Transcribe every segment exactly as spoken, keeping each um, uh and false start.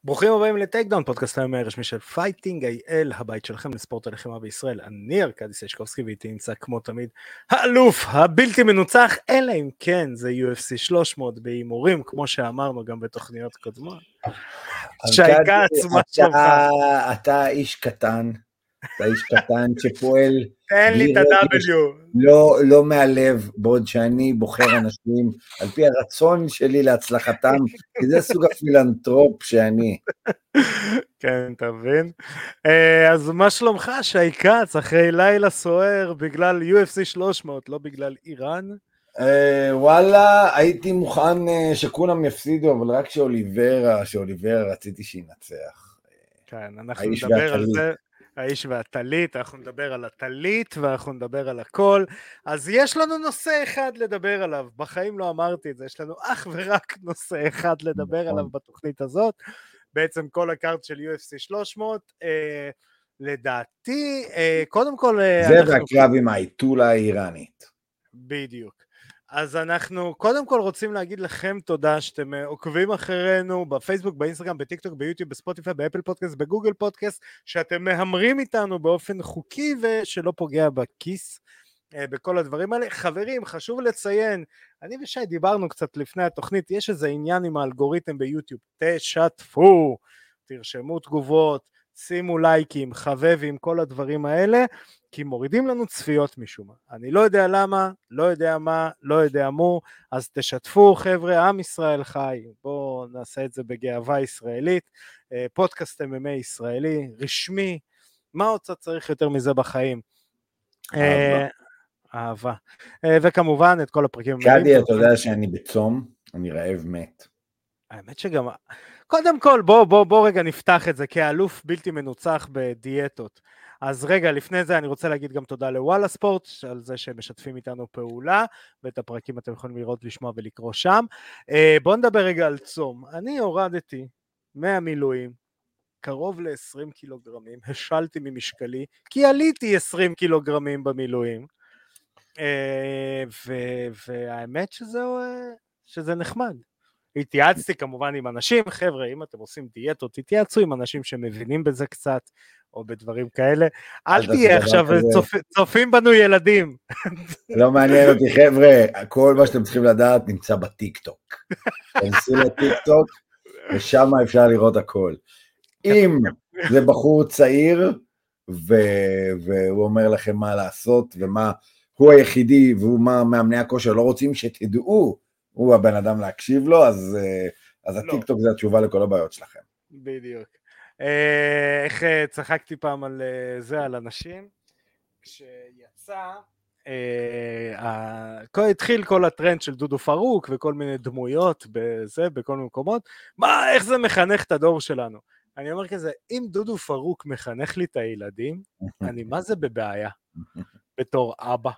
ברוכים הבאים לטייקדאון, פודקאסט היום הרשמי של פייטינג איי אל, הבית שלכם לספורט הלחימה בישראל. אני ארקדי סיישקובסקי ואיתי נמצא כמו תמיד האלוף הבלתי מנוצח, אלא אם כן זה יו אף סי שלוש מאות בהימורים, כמו שאמרנו גם בתוכניות קודמות. שי כץ, מה שלומך? אתה איש קטן, אתה איש קטן שפועל תן לי את ה-W. לא, לא מהלב, בעוד שאני בוחר אנשים על פי הרצון שלי להצלחתם, כי זה סוג הפילנטרופ שאני. כן, תבין. אז מה שלומך, שי כץ, אחרי לילה סוער בגלל יו אף סי שלוש מאות, לא בגלל איראן? וואלה, הייתי מוכן שכולם יפסידו, אבל רק שאוליברה, שאוליברה רציתי שינצח. כן, אנחנו נדבר על זה. האיש והטלית, אנחנו נדבר על הטלית ואנחנו נדבר על הכל. אז יש לנו נושא אחד לדבר עליו, בחיים לא אמרתי את זה, יש לנו אך ורק נושא אחד לדבר עליו בתוכנית הזאת, בעצם כל הקארט של יו אף סי שלוש מאות, אה, לדעתי, אה, קודם כל... זה אנחנו... והקרב עם האיטולה האיראנית. בדיוק. אז אנחנו קודם כל רוצים להגיד לכם תודה שאתם עוקבים אחרינו בפייסבוק, באינסטגרם, בטיקטוק, ביוטיוב, בספוטיפיי, באפל פודקאסט, בגוגל פודקאסט, שאתם מהמרים איתנו באופן חוקי ושלא פוגע בכיס בכל הדברים האלה. חברים, חשוב לציין, אני ושי דיברנו קצת לפני התוכנית, יש איזה עניין עם האלגוריתם ביוטיוב, תשתפו, תרשמו תגובות, שימו לייקים, חבבים, כל הדברים האלה, כי מורידים לנו צפיות משום מה. אני לא יודע למה, לא יודע מה, לא יודע מו, אז תשתפו חבר'ה, עם ישראל חי, בואו נעשה את זה בגאווה ישראלית, פודקאסט אם אם איי ישראלי, רשמי, מה עוד צריך יותר מזה בחיים? אהבה. אהבה. וכמובן את כל הפרקים. קדי, אתה יודע שאני בצום, אני רעב מת. האמת שגם, קודם כל בוא, בוא, בוא רגע נפתח את זה כאלוף בלתי מנוצח בדיאטות. אז רגע, לפני זה אני רוצה להגיד גם תודה לוואלה ספורט, על זה שהם משתפים איתנו פעולה, ואת הפרקים אתם יכולים לראות, לשמוע ולקרוא שם. בוא נדבר רגע על צום. אני הורדתי מהמילואים, קרוב ל-עשרים קילוגרמים, השלתי ממשקלי, כי עליתי עשרים קילוגרמים במילואים, והאמת שזהו, שזה נחמד. התייעצתי כמובן עם אנשים, חבר'ה, אם אתם עושים דיאטות, תתייעצו עם אנשים שמבינים בזה קצת, או בדברים כאלה, אל תהיה עכשיו, צופים בנו ילדים. לא מעניין אותי חבר'ה, כל מה שאתם צריכים לדעת נמצא בטיק-טוק. תנסו לטיק-טוק, ושם אפשר לראות הכל. אם זה בחור צעיר, והוא אומר לכם מה לעשות, ומה הוא היחידי, והוא מה מאמני הכושר, לא רוצים שתדעו, הוא הבן אדם להקשיב לו, אז, אז הטיק-טוק זה התשובה לכל הבעיות שלכם. בדיוק. איך צחקתי פעם על זה, על אנשים, כשיצא, התחיל כל הטרנד של דודו פרוק, וכל מיני דמויות בזה, בכל מיני מקומות, מה, איך זה מחנך את הדור שלנו? אני אומר כזה, אם דודו פרוק מחנך לי את הילדים, אני מה זה בבעיה? בתור אבא.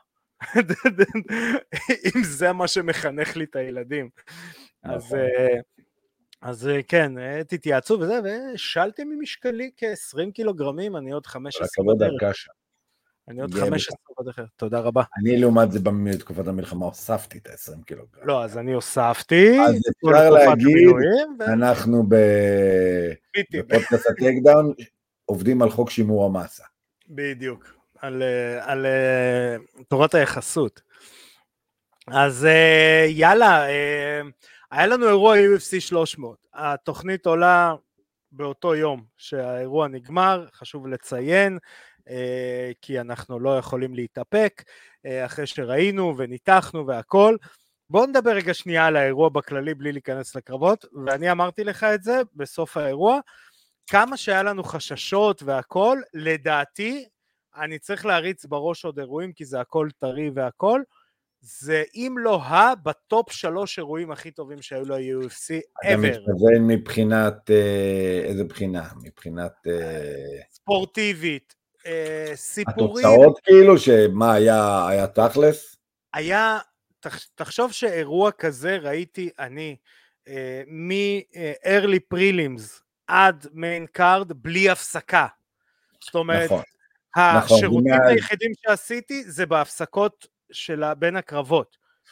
אם זה מה שמחנך לי את הילדים. אז, אז כן, תתייעצו וזה, ושאלתי ממשקלי כ-עשרים קילוגרמים, אני עוד חמש עשרה בדרך. אני עוד חמש עשרה בדרך, תודה רבה. אני לעומת זה בתקופת המלחמה הוספתי את ה-עשרים קילוגרם. לא, אז אני הוספתי. אז אפשר להגיד, אנחנו בפודקאסט הטייקדאון, עובדים על חוק שימור המסה. בדיוק. על, על תורת היחסות. אז יאללה, היה לנו אירוע יו אף סי שלוש מאות, התוכנית עולה באותו יום שהאירוע נגמר, חשוב לציין, כי אנחנו לא יכולים להתאפק, אחרי שראינו וניתחנו והכל. בואו נדבר רגע שנייה על האירוע בכללי בלי להיכנס לקרבות, ואני אמרתי לך את זה בסוף האירוע, כמה שהיה לנו חששות והכל, לדעתי, אני צריך להריץ בראש עוד אירועים, כי זה הכל טרי והכל, זה אם לא ה, בטופ שלוש אירועים הכי טובים שהיו ל-יו אף סי ever. אתה מתכוון מבחינת, איזה בחינה? מבחינת... ספורטיבית, סיפורית. התוצאות כאילו, שמה היה, היה תכלס? היה, תחשוב שאירוע כזה ראיתי אני, מ-early prelims עד main card, בלי הפסקה. זאת אומרת, נכון. השירותים היחידים שעשיתי זה בהפסקות של בין הקרבות.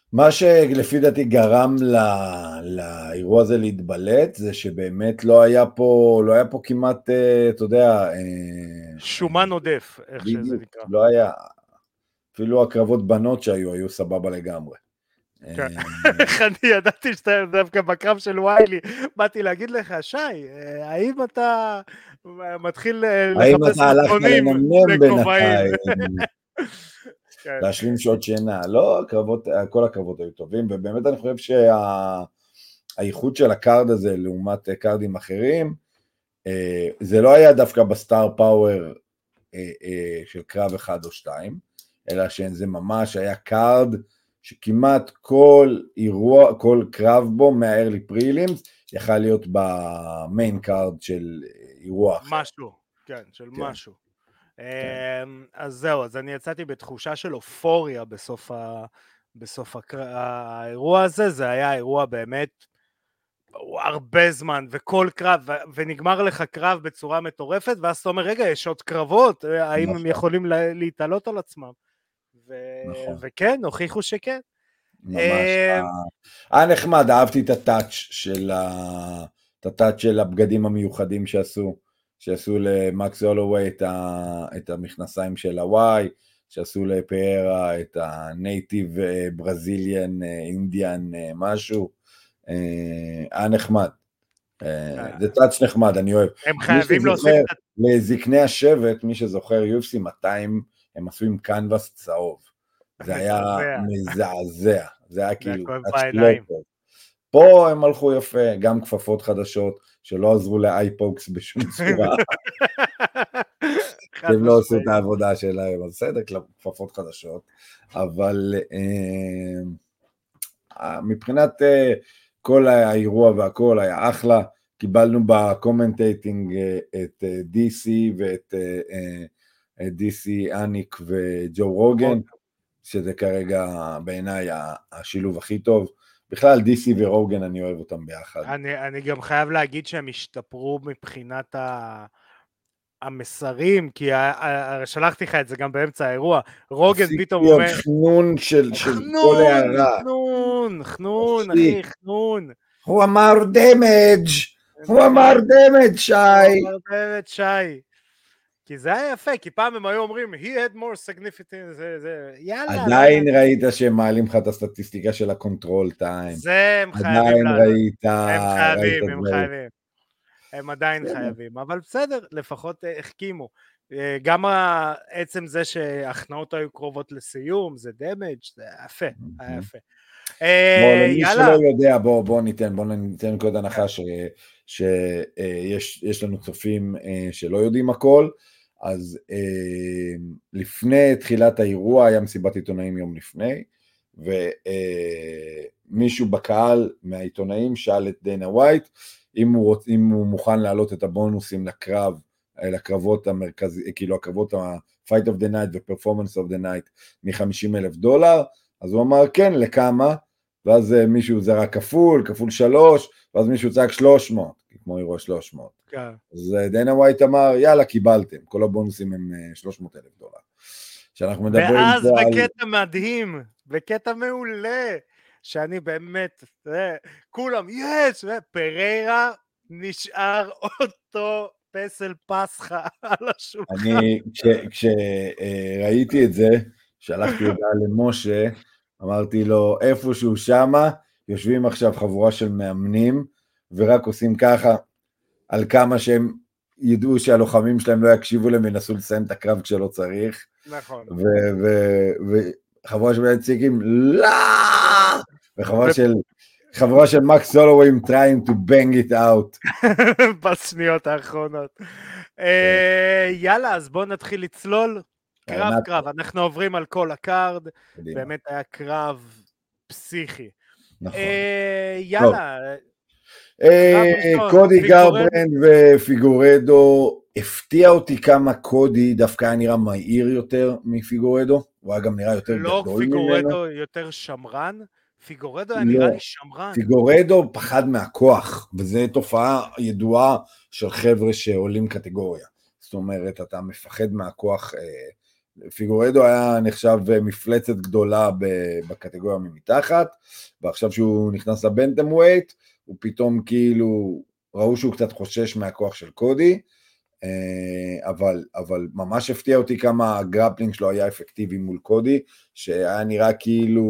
מה שלפי דעתי גרם לאירוע הזה להתבלט, זה שבאמת לא היה פה, לא היה פה כמעט, אתה יודע, שומן עודף, איך שזה נקרא. לא היה, אפילו הקרבות בנות שהיו, היו סבבה לגמרי. איך אני ידעתי שאתה דווקא בקרב של ויילי, באתי להגיד לך, שי, האם אתה מתחיל לחפש מתכונים לכובעים? להשלים שעות שינה, לא, כל הקרבות היו טובים, ובאמת אני חושב שהאיכות של הקארד הזה לעומת קארדים אחרים, זה לא היה דווקא בסטאר פאוור של קרב אחד או שתיים, אלא שזה ממש היה קארד שכמעט כל אירוע, כל קרב בו מהארלי פרילימס, יכל להיות במיין קארד של אירוע אחר. משהו, כן, של משהו. אז זהו, אז אני יצאתי בתחושה של אופוריה בסוף, ה... בסוף הקר... האירוע הזה, זה היה אירוע באמת הרבה זמן, וכל קרב, ו... ונגמר לך קרב בצורה מטורפת, ואז אתה אומר, רגע, יש עוד קרבות, האם הם יכולים לה... להתעלות על עצמם? ו... וכן, הוכיחו שכן. ממש, היה נחמד, אהבתי את הטאץ' של, ה... את הטאץ' של הבגדים המיוחדים שעשו, שעשו למקס הולווי את, ה... את המכנסיים של הוואי, שעשו לפיירה את הנייטיב ברזיליאן, אינדיאן משהו, היה נחמד, זה טאץ' נחמד, אני אוהב. הם חייבים להוסיף את... לזקני השבט, מי שזוכר יו אף סי מאתיים, הם עשו עם קנבס צהוב, זה היה מזעזע, זה היה כאילו, פה הם הלכו יפה, גם כפפות חדשות, שלא עזרו לאייפוקס בשום צורה, הם לא עשו את העבודה שלהם, אז בסדר, כפפות חדשות, אבל מבחינת כל האירוע והכל היה אחלה, קיבלנו בקומנטייטינג את די סי ואת די סי, אניק וג'ו רוגן, שזה כרגע בעיניי השילוב הכי טוב, בכלל די סי ורוגן אני אוהב אותם ביחד. אני, אני גם חייב להגיד שהם השתפרו מבחינת ה... המסרים, כי שלחתי לך את זה גם באמצע האירוע, רוגן פתאום אומר... חנון של כל הערה. חנון, חנון, אחי, חנון. הוא אמר דמג', הוא אמר דמג' שי. הוא אמר דמג' שי. כי זה היה יפה, כי פעם הם היו אומרים, he had more significant, זה, זה, יאללה. עדיין ראית שהם מעלים לך את הסטטיסטיקה של הקונטרול טיים. זה הם חייבים. עדיין ראית. הם חייבים, הם חייבים. הם עדיין חייבים, אבל בסדר, לפחות החכימו. גם עצם זה שהכנעות היו קרובות לסיום, זה דמג', זה יפה, היה יפה. למי שלא יודע, בואו ניתן, בואו ניתן נקודת הנחה שיש לנו צופים שלא יודעים הכל, אז לפני תחילת האירוע היה מסיבת עיתונאים יום לפני, ומישהו בקהל מהעיתונאים שאל את דיינה ווייט, אם הוא, רוצ, אם הוא מוכן להעלות את הבונוסים לקרב, לקרבות המרכזי, כאילו הקרבות ה-Fight of the Night ו-Performance of the Night מ-חמישים אלף דולר, אז הוא אמר כן, לכמה, ואז מישהו זרק כפול, כפול שלוש, ואז מישהו צעק שלוש מאות, כמו אירוע שלוש מאות. כן. אז דיינה ווייט אמר, יאללה, קיבלתם, כל הבונוסים הם שלוש מאות אלף דולר. שאנחנו מדברים ואז בקטע על... מדהים, בקטע מעולה, שאני באמת, כולם, יש, פריירה נשאר אותו פסל פסחה על השולחן. אני, כשראיתי את זה, שלחתי הודעה למשה, אמרתי לו, איפשהו שמה, יושבים עכשיו חבורה של מאמנים, ורק עושים ככה, על כמה שהם ידעו שהלוחמים שלהם לא יקשיבו להם, ינסו לסיים את הקרב כשלא צריך. נכון. וחבורה של מנציגים, לא! וחבורה של, חברה של מקס הולווי trying to bang it out. בשניות האחרונות. יאללה, אז בואו נתחיל לצלול. קרב קרב, אנחנו עוברים על כל הקארד, באמת היה קרב פסיכי. נכון. יאללה. קודי גרברנד ופיגורדו, הפתיע אותי כמה קודי דווקא היה נראה מהיר יותר מפיגורדו, הוא היה גם נראה יותר גדול ממנו. לא פיגורדו יותר שמרן, פיגורדו היה נראה לי שמרן. פיגורדו פחד מהכוח, וזו תופעה ידועה של חבר'ה שעולים קטגוריה. זאת אומרת, אתה מפחד מהכוח פיגורדו היה נחשב מפלצת גדולה בקטגוריה ממתחת, ועכשיו שהוא נכנס לבנטם ווייט, הוא פתאום כאילו, ראו שהוא קצת חושש מהכוח של קודי, אבל, אבל ממש הפתיע אותי כמה הגרפלינג שלו היה אפקטיבי מול קודי, שהיה נראה כאילו,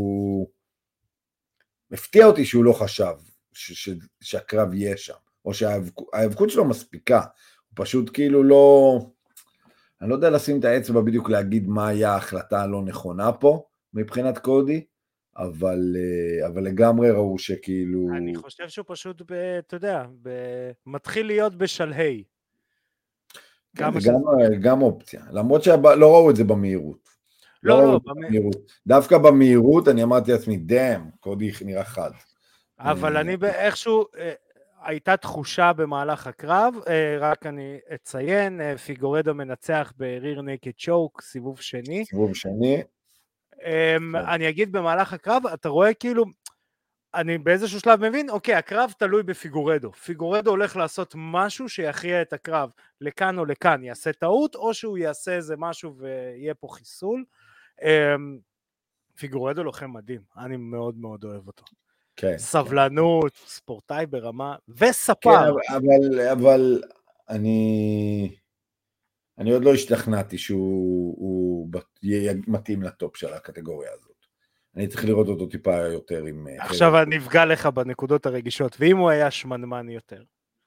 הפתיע אותי שהוא לא חשב ש, ש, שהקרב יהיה שם, או שההיאבקות שלו מספיקה, הוא פשוט כאילו לא, אני לא יודע לשים את האצבע בדיוק להגיד מה היה ההחלטה הלא נכונה פה, מבחינת קודי, אבל, אבל לגמרי ראו שכאילו... אני חושב שהוא פשוט, ב, אתה יודע, ב, מתחיל להיות בשלהי. כן, זה גם, גם אופציה, למרות שלא ראו את זה במהירות. לא, לא, לא, לא במהירות. דווקא במהירות אני אמרתי לעצמי, דאם, קודי נראה חד. אבל אני באיכשהו, הייתה תחושה במהלך הקרב, רק אני אציין, פיגורדו מנצח בריר נקד צ'וק, סיבוב שני. סיבוב שני. אני אגיד במהלך הקרב, אתה רואה כאילו, אני באיזשהו שלב מבין, אוקיי, הקרב תלוי בפיגורדו. פיגורדו הולך לעשות משהו שיכריע את הקרב, לכאן או לכאן, יעשה טעות, או שהוא יעשה איזה משהו ויהיה פה חיסול. פיגורדו לוחם מדהים, אני מאוד מאוד אוהב אותו. כן, סבלנות, כן. ספורטאי ברמה, וספר. כן, אבל, אבל אני, אני עוד לא השתכנעתי שהוא מתאים לטופ של הקטגוריה הזאת. אני צריך לראות אותו טיפה יותר עם... עכשיו אני אפגע לך בנקודות הרגישות, ואם הוא היה שמנמן יותר.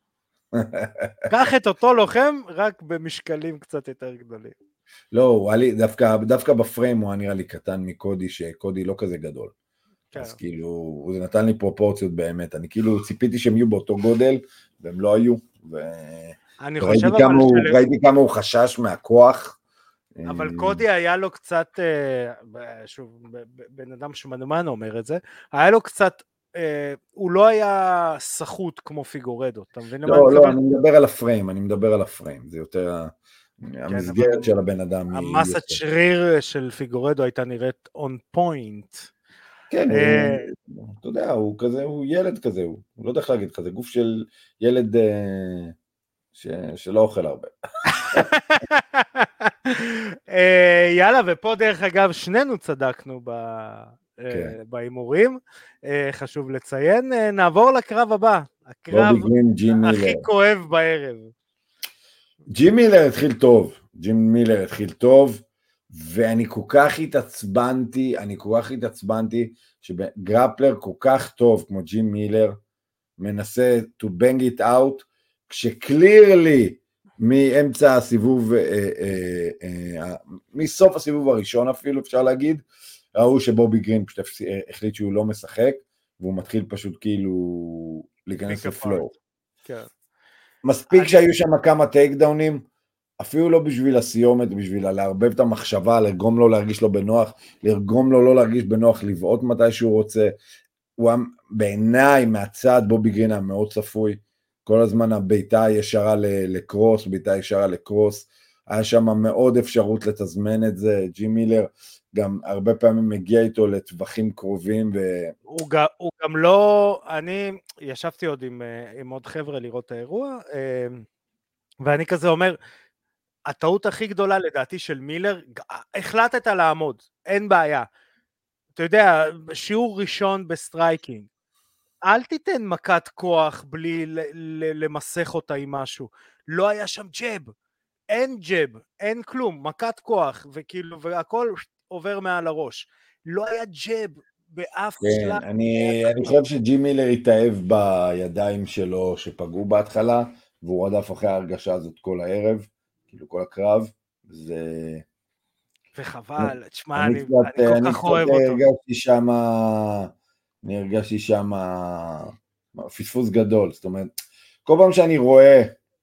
קח את אותו לוחם, רק במשקלים קצת יותר גדולים. לא, הוא היה לי, דווקא, דווקא בפריים הוא היה נראה לי קטן מקודי, שקודי לא כזה גדול. כן. אז כאילו, זה נתן לי פרופורציות באמת, אני כאילו ציפיתי שהם יהיו באותו גודל, והם לא היו, ו... אני חושב אבל כמה הוא, של... ראיתי כמה הוא חשש מהכוח. אבל קודי היה לו קצת, שוב, בן אדם שמנמן אומר את זה, היה לו קצת, הוא לא היה סחוט כמו פיגורדו, אתה מבין? לא, לא, אני מדבר על הפריים, אני מדבר על הפריים, זה יותר המסגרת של הבן אדם. המסת שריר של פיגורדו הייתה נראית on point. כן, אתה יודע, הוא כזה, הוא ילד כזה, הוא לא יודע איך להגיד לך, זה גוף של ילד שלא אוכל הרבה. יאללה, ופה דרך אגב שנינו צדקנו בהימורים, חשוב לציין. נעבור לקרב הבא, הקרב הכי כואב בערב. ג'ים מילר התחיל טוב, ג'ים מילר התחיל טוב, ואני כל כך התעצבנתי, אני כל כך התעצבנתי, שגרפלר כל כך טוב כמו ג'ים מילר, מנסה to bang it out, כשקלירלי, מאמצע הסיבוב, אה, אה, אה, מסוף הסיבוב הראשון אפילו, אפשר להגיד, ראו שבובי גרין פשוט החליט שהוא לא משחק, והוא מתחיל פשוט כאילו להיכנס לפלואו. כן. מספיק אני... שהיו שם כמה טייק דאונים, אפילו לא בשביל הסיומת, בשביל להרבב את המחשבה, לגרום לו להרגיש לו בנוח, לגרום לו לא להרגיש בנוח, לבעוט מתי שהוא רוצה. הוא בעיניי מהצד, בובי גרין היה מאוד צפוי, כל הזמן הביתה ישרה לקרוס, ביתה ישרה לקרוס, היה שם מאוד אפשרות לתזמן את זה, ג'ים מילר גם הרבה פעמים מגיע איתו לטווחים קרובים. ו... הוא, גם, הוא גם לא, אני ישבתי עוד עם, עם עוד חבר'ה לראות את האירוע, ואני כזה אומר, הטעות הכי גדולה לדעתי של מילר, החלטת לעמוד, אין בעיה, אתה יודע, שיעור ראשון בסטרייקינג, אל תיתן מכת כוח בלי למסך אותה עם משהו, לא היה שם ג'ב, אין ג'ב, אין כלום, מכת כוח, וכאילו, והכל עובר מעל הראש, לא היה ג'ב באף כן, שלב. אני, אני חושב שג'ים מילר התאהב בידיים שלו שפגעו בהתחלה, והוא רדף אחרי ההרגשה הזאת כל הערב, כאילו כל הקרב, זה... וחבל, תשמע, אני, אני, אני כל כך אוהב אותו. אני קצת הרגשתי שם, אני הרגשתי שם פספוס גדול, זאת אומרת, כל פעם שאני רואה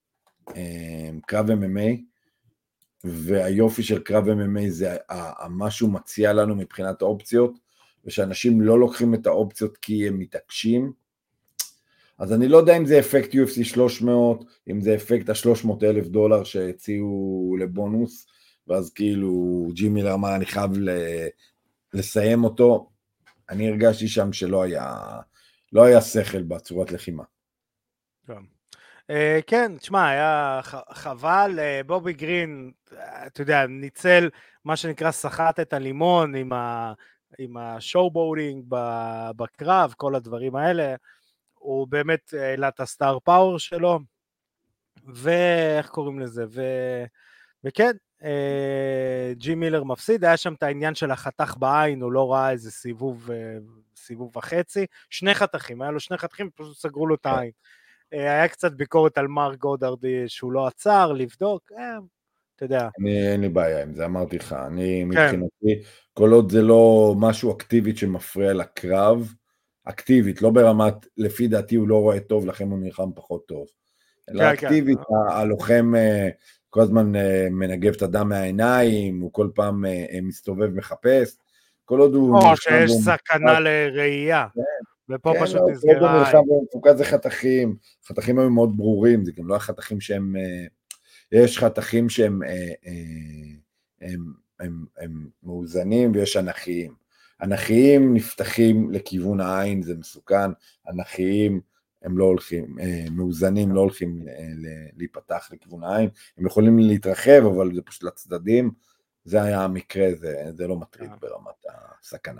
קרב אם אם איי, והיופי של קרב אם אם איי זה מה שהוא מציע לנו מבחינת האופציות, ושאנשים לא לוקחים את האופציות כי הם מתעקשים, אז אני לא יודע אם זה אפקט יו אף סי שלוש מאות, אם זה אפקט ה-שלוש מאות אלף דולר שהציעו לבונוס, ואז כאילו ג'ים מילר אמר אני חייב לסיים אותו, אני הרגשתי שם שלא היה, לא היה שכל בצורת לחימה. כן, תשמע, היה חבל, בובי גרין, אתה יודע, ניצל מה שנקרא סחט את הלימון עם ה... עם השואו-בורדינג בקרב, כל הדברים האלה, הוא באמת העלה את הסטאר פאוור שלו, ואיך קוראים לזה, ו... וכן, ג'י מילר מפסיד, היה שם את העניין של החתך בעין, הוא לא ראה איזה סיבוב, סיבוב וחצי, שני חתכים, היה לו שני חתכים, פשוט סגרו לו את העין. היה קצת ביקורת על מר גודארד שהוא לא עצר, לבדוק, אתה יודע. אני, אין לי בעיה עם זה, אמרתי לך, אני מבחינתי, כל עוד זה לא משהו אקטיבית שמפריע לקרב, אקטיבית, לא ברמת, לפי דעתי הוא לא רואה טוב, לכן הוא נלחם פחות טוב. אלא אקטיבית, הלוחם כל הזמן מנגב את הדם מהעיניים, הוא כל פעם מסתובב מחפש, כל עוד הוא... או שיש סכנה לראייה, ופה פשוט נסגרה. כל עוד הוא נלחם ומפוקד זה חתכים, חתכים היו מאוד ברורים, זה גם לא החתכים שהם... יש חתכים שהם הם, הם, הם, הם מאוזנים ויש אנכיים. אנכיים נפתחים לכיוון העין, זה מסוכן, אנכיים הם לא הולכים, מאוזנים לא הולכים להיפתח לכיוון העין, הם יכולים להתרחב אבל זה פשוט לצדדים, זה היה המקרה, זה, זה לא מטריד ברמת הסכנה.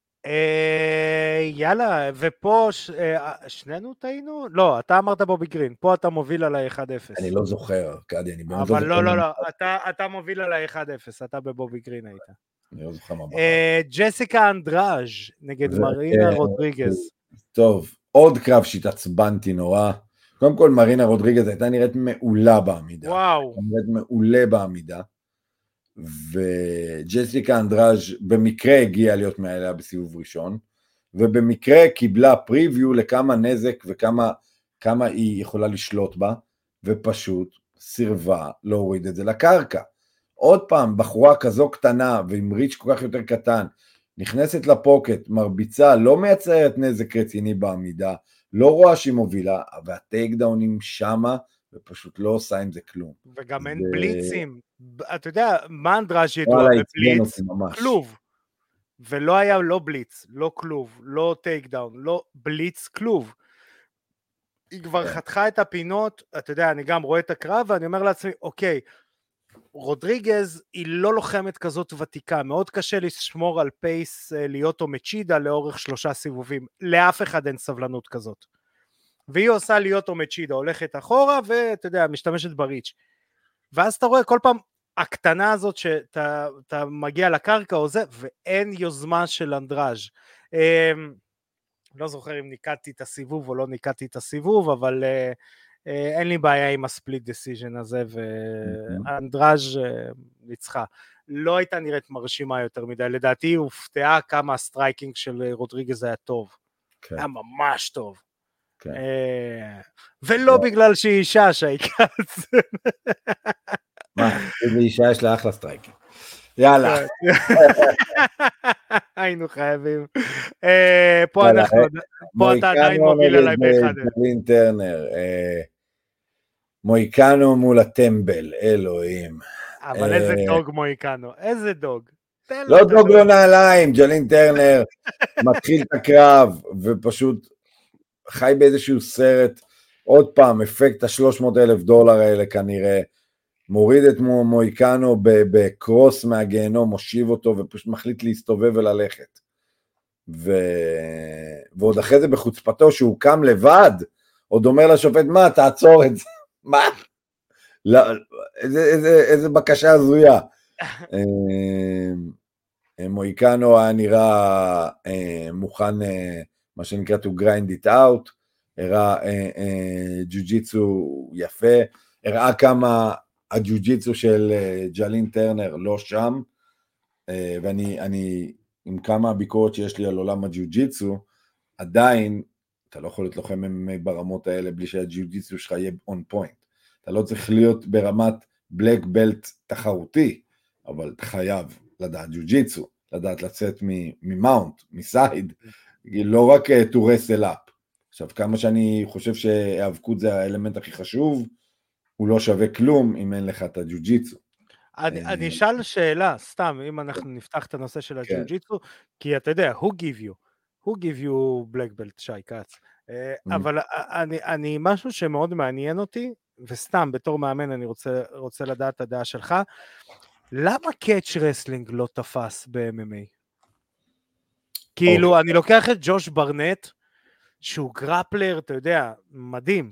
יאללה, ופה שנינו טעינו? לא, אתה אמרת בובי גרין, פה אתה מוביל עליי אחד אפס. אני לא זוכר, קאדי, אני באמת לא זוכר. אבל לא, לא, לא, אתה מוביל עליי אחד אפס, אתה בבובי גרין היית. אני לא זוכר מה בחר. ג'סיקה אנדראז' נגד מרינה רודריגז. טוב, עוד קרב שהתעצבנתי נורא. קודם כל, מרינה רודריגז הייתה נראית מעולה בעמידה. וואו. נראית מעולה בעמידה. וג'סיקה אנדראז' במקרה הגיעה להיות מעליה בסיבוב ראשון, ובמקרה קיבלה פריוויו לכמה נזק וכמה כמה היא יכולה לשלוט בה, ופשוט סירבה להוריד את זה לקרקע. עוד פעם, בחורה כזו קטנה ועם ריץ' כל כך יותר קטן, נכנסת לפוקט, מרביצה, לא מייצרת נזק רציני בעמידה, לא רואה שהיא מובילה, והטייק דאונים שמה, ופשוט לא עושה עם זה כלום. וגם אין בליצים. אתה יודע, מה אנדראז' ידוע בבליץ? כלוב. ולא היה לא בליץ, לא כלוב, לא טייק דאון, לא בליץ כלוב. היא כבר חתכה את הפינות, אתה יודע, אני גם רואה את הקרב, ואני אומר לעצמי, אוקיי, רודריגז היא לא לוחמת כזאת ותיקה, מאוד קשה לשמור על פייס ליוטו מצ'ידה לאורך שלושה סיבובים, לאף אחד אין סבלנות כזאת. והיא עושה ליוטו מצ'ידה, הולכת אחורה, ואתה יודע, משתמשת בריץ'. ואז אתה רואה כל פעם, הקטנה הזאת שאתה אתה מגיע לקרקע או זה, ואין יוזמה של אנדראז'. לא זוכר אם ניקדתי את הסיבוב או לא ניקדתי את הסיבוב, אבל uh, uh, אין לי בעיה עם הספליט דיסיז'ן הזה, ואנדראז' ניצחה. לא הייתה נראית מרשימה יותר מדי, לדעתי היא הופתעה כמה הסטרייקינג של רודריגז היה טוב. Okay. היה ממש טוב. Okay. Uh, ולא yeah. בגלל שהיא אישה שהעיקץ. מה, איזה אישה יש לה אחלה סטרייקינג. יאללה. היינו חייבים. פה אנחנו, פה אתה עדיין מוביל עליי באחד. ג'לין טרנר, מויקנו מול הטמבל, אלוהים. אבל איזה דוג מויקנו, איזה דוג. לא דוג לא נעליים, ג'לין טרנר מתחיל את הקרב, ופשוט חי באיזשהו סרט, עוד פעם, אפקט ה-שלוש מאות אלף דולר האלה כנראה, מוריד את מויקנו בקרוס מהגיהנום, מושיב אותו ופשוט מחליט להסתובב וללכת. ו... ועוד אחרי זה בחוצפתו שהוא קם לבד, עוד אומר לשופט, מה, תעצור את זה? מה? לא, איזה, איזה, איזה בקשה הזויה. מויקנו היה נראה מוכן, מה שנקרא to grind it out, הראה ג'ו-ג'יצו יפה, הראה כמה הג'ו-ג'יצו של ג'לין טרנר לא שם, ואני אני, עם כמה הביקורת שיש לי על עולם הג'ו-ג'יצו, עדיין אתה לא יכול להיות לוחם ברמות האלה בלי שהג'ו-ג'יצו שלך יהיה on point. אתה לא צריך להיות ברמת בלק בלט תחרותי, אבל אתה חייב לדעת ג'ו-ג'יצו, לדעת לצאת ממאונט, מסייד, לא רק to wrestle up. עכשיו, כמה שאני חושב שהאבקות זה האלמנט הכי חשוב, הוא לא שווה כלום אם אין לך את הג'ו-ג'יצו. אני אשאל שאלה, סתם, אם אנחנו נפתח את הנושא של הג'ו-ג'יצו, כי אתה יודע, who give you? who give you black belt, שי קץ? אבל אני, אני, משהו שמאוד מעניין אותי, וסתם בתור מאמן אני רוצה, רוצה לדעת את הדעה שלך, למה קאץ' רסלינג לא תפס ב-אם אם איי? כאילו, אני לוקח את ג'וש ברנט, שהוא גרפלר, אתה יודע, מדהים,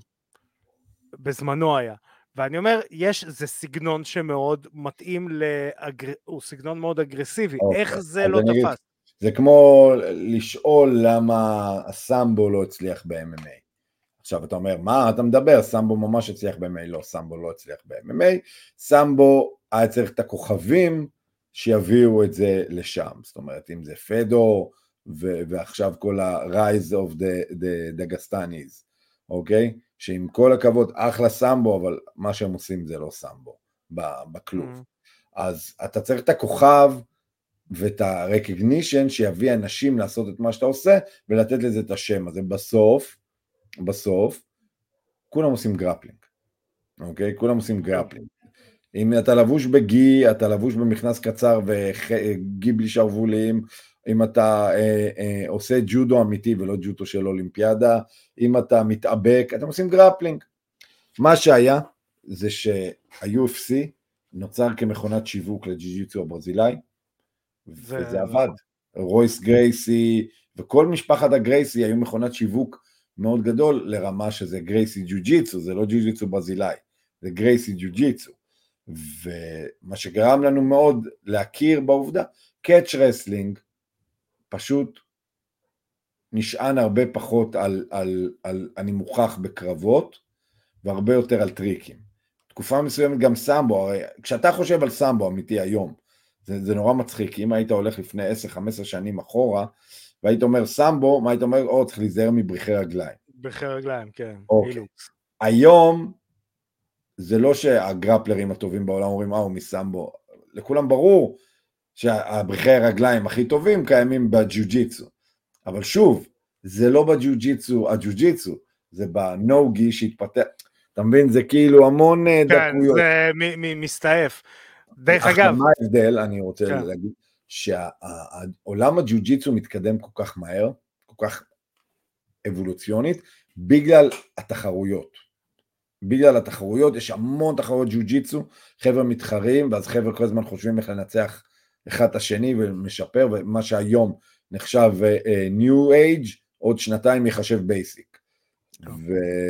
בזמנו היה. ואני אומר, יש, זה סגנון שמאוד מתאים, לאגר... הוא סגנון מאוד אגרסיבי, okay. איך זה לא תפס? אגיד, זה כמו לשאול למה הסמבו לא הצליח ב-אם אם איי. עכשיו אתה אומר, מה אתה מדבר? סמבו ממש הצליח ב-אם אם איי, לא, סמבו לא הצליח ב-אם אם איי, סמבו היה צריך את הכוכבים שיביאו את זה לשם, זאת אומרת, אם זה פדור, ו- ועכשיו כל ה-Rise of the, the, the Gastanis, אוקיי? שעם כל הכבוד, אחלה סמבו, אבל מה שהם עושים זה לא סמבו, בכלוב. Mm-hmm. אז אתה צריך את הכוכב, ואת ה-recognition שיביא אנשים לעשות את מה שאתה עושה, ולתת לזה את השם הזה. בסוף, בסוף, כולם עושים גרפלינג, אוקיי? כולם עושים גרפלינג. אם אתה לבוש בגי, אתה לבוש במכנס קצר וגי בלי שרבולים, אם אתה אה, אה, עושה ג'ודו אמיתי ולא ג'ודו של אולימפיאדה, אם אתה מתאבק, אתם עושים גרפלינג. מה שהיה זה שה-יו אף סי נוצר כמכונת שיווק לג'יוג'יטסו הברזילאי, וזה עבד. רויס גרייסי וכל משפחת הגרייסי היו מכונת שיווק מאוד גדול לרמה שזה גרייסי ג'יוג'יטסו, זה לא ג'יוג'יטסו ברזילאי, זה גרייסי ג'יוג'יטסו. ומה שגרם לנו מאוד להכיר בעובדה, קאץ' רסלינג פשוט נשען הרבה פחות על, על, על אני מוכח בקרבות, והרבה יותר על טריקים. תקופה מסוימת גם סמבו, הרי כשאתה חושב על סמבו אמיתי היום, זה, זה נורא מצחיק, אם היית הולך לפני עשר חמש עשרה שנים אחורה, והיית אומר סמבו, מה היית אומר? או, צריך להיזהר מבריחי רגליים. בריחי רגליים, כן. אוקיי. היום, זה לא שהגרפלרים הטובים בעולם אומרים, אה, הוא מסמבו, לכולם ברור שהבריחי הרגליים הכי טובים קיימים בג'יוג'יטסו, אבל שוב, זה לא בג'יוג'יטסו, הג'יוג'יטסו, זה בנוגי שהתפתח, אתה מבין, זה כאילו המון כן, דקויות. כן, זה מסתעף. דרך אגב. מה ההבדל, אני רוצה כן. להגיד, שהעולם הג'יוג'יטסו מתקדם כל כך מהר, כל כך אבולוציונית, בגלל התחרויות. בגלל התחרויות, יש המון תחרויות ג'יוג'יטסו, חבר'ה מתחרים, ואז חבר'ה כל הזמן חושבים איך לנצח אחד את השני ומשפר, ומה שהיום נחשב uh, New Age, עוד שנתיים יחשב בייסיק. ו...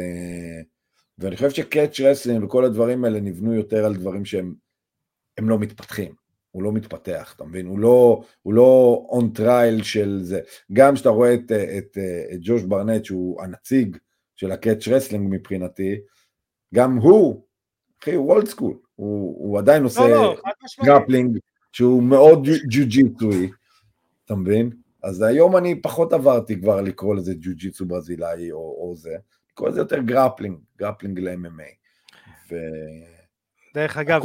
ואני חושב שקאץ' רסלינג וכל הדברים האלה נבנו יותר על דברים שהם הם לא מתפתחים, הוא לא מתפתח, אתה מבין? הוא לא, הוא לא on trial של זה. גם שאתה רואה את, את, את ג'וש ברנט, שהוא הנציג של הקאץ' רסלינג מבחינתי, גם הוא, אחי, הוא אולד סקול, הוא, הוא עדיין עושה לא, לא, גרפלינג, שהוא מאוד ג'יוג'יטסוי, אתה מבין? אז היום אני פחות עברתי כבר לקרוא לזה ג'יוג'יטסו ברזילאי או, או זה, לקרוא לזה יותר גרפלינג, גרפלינג ל-אם אם איי. ו... דרך אגב,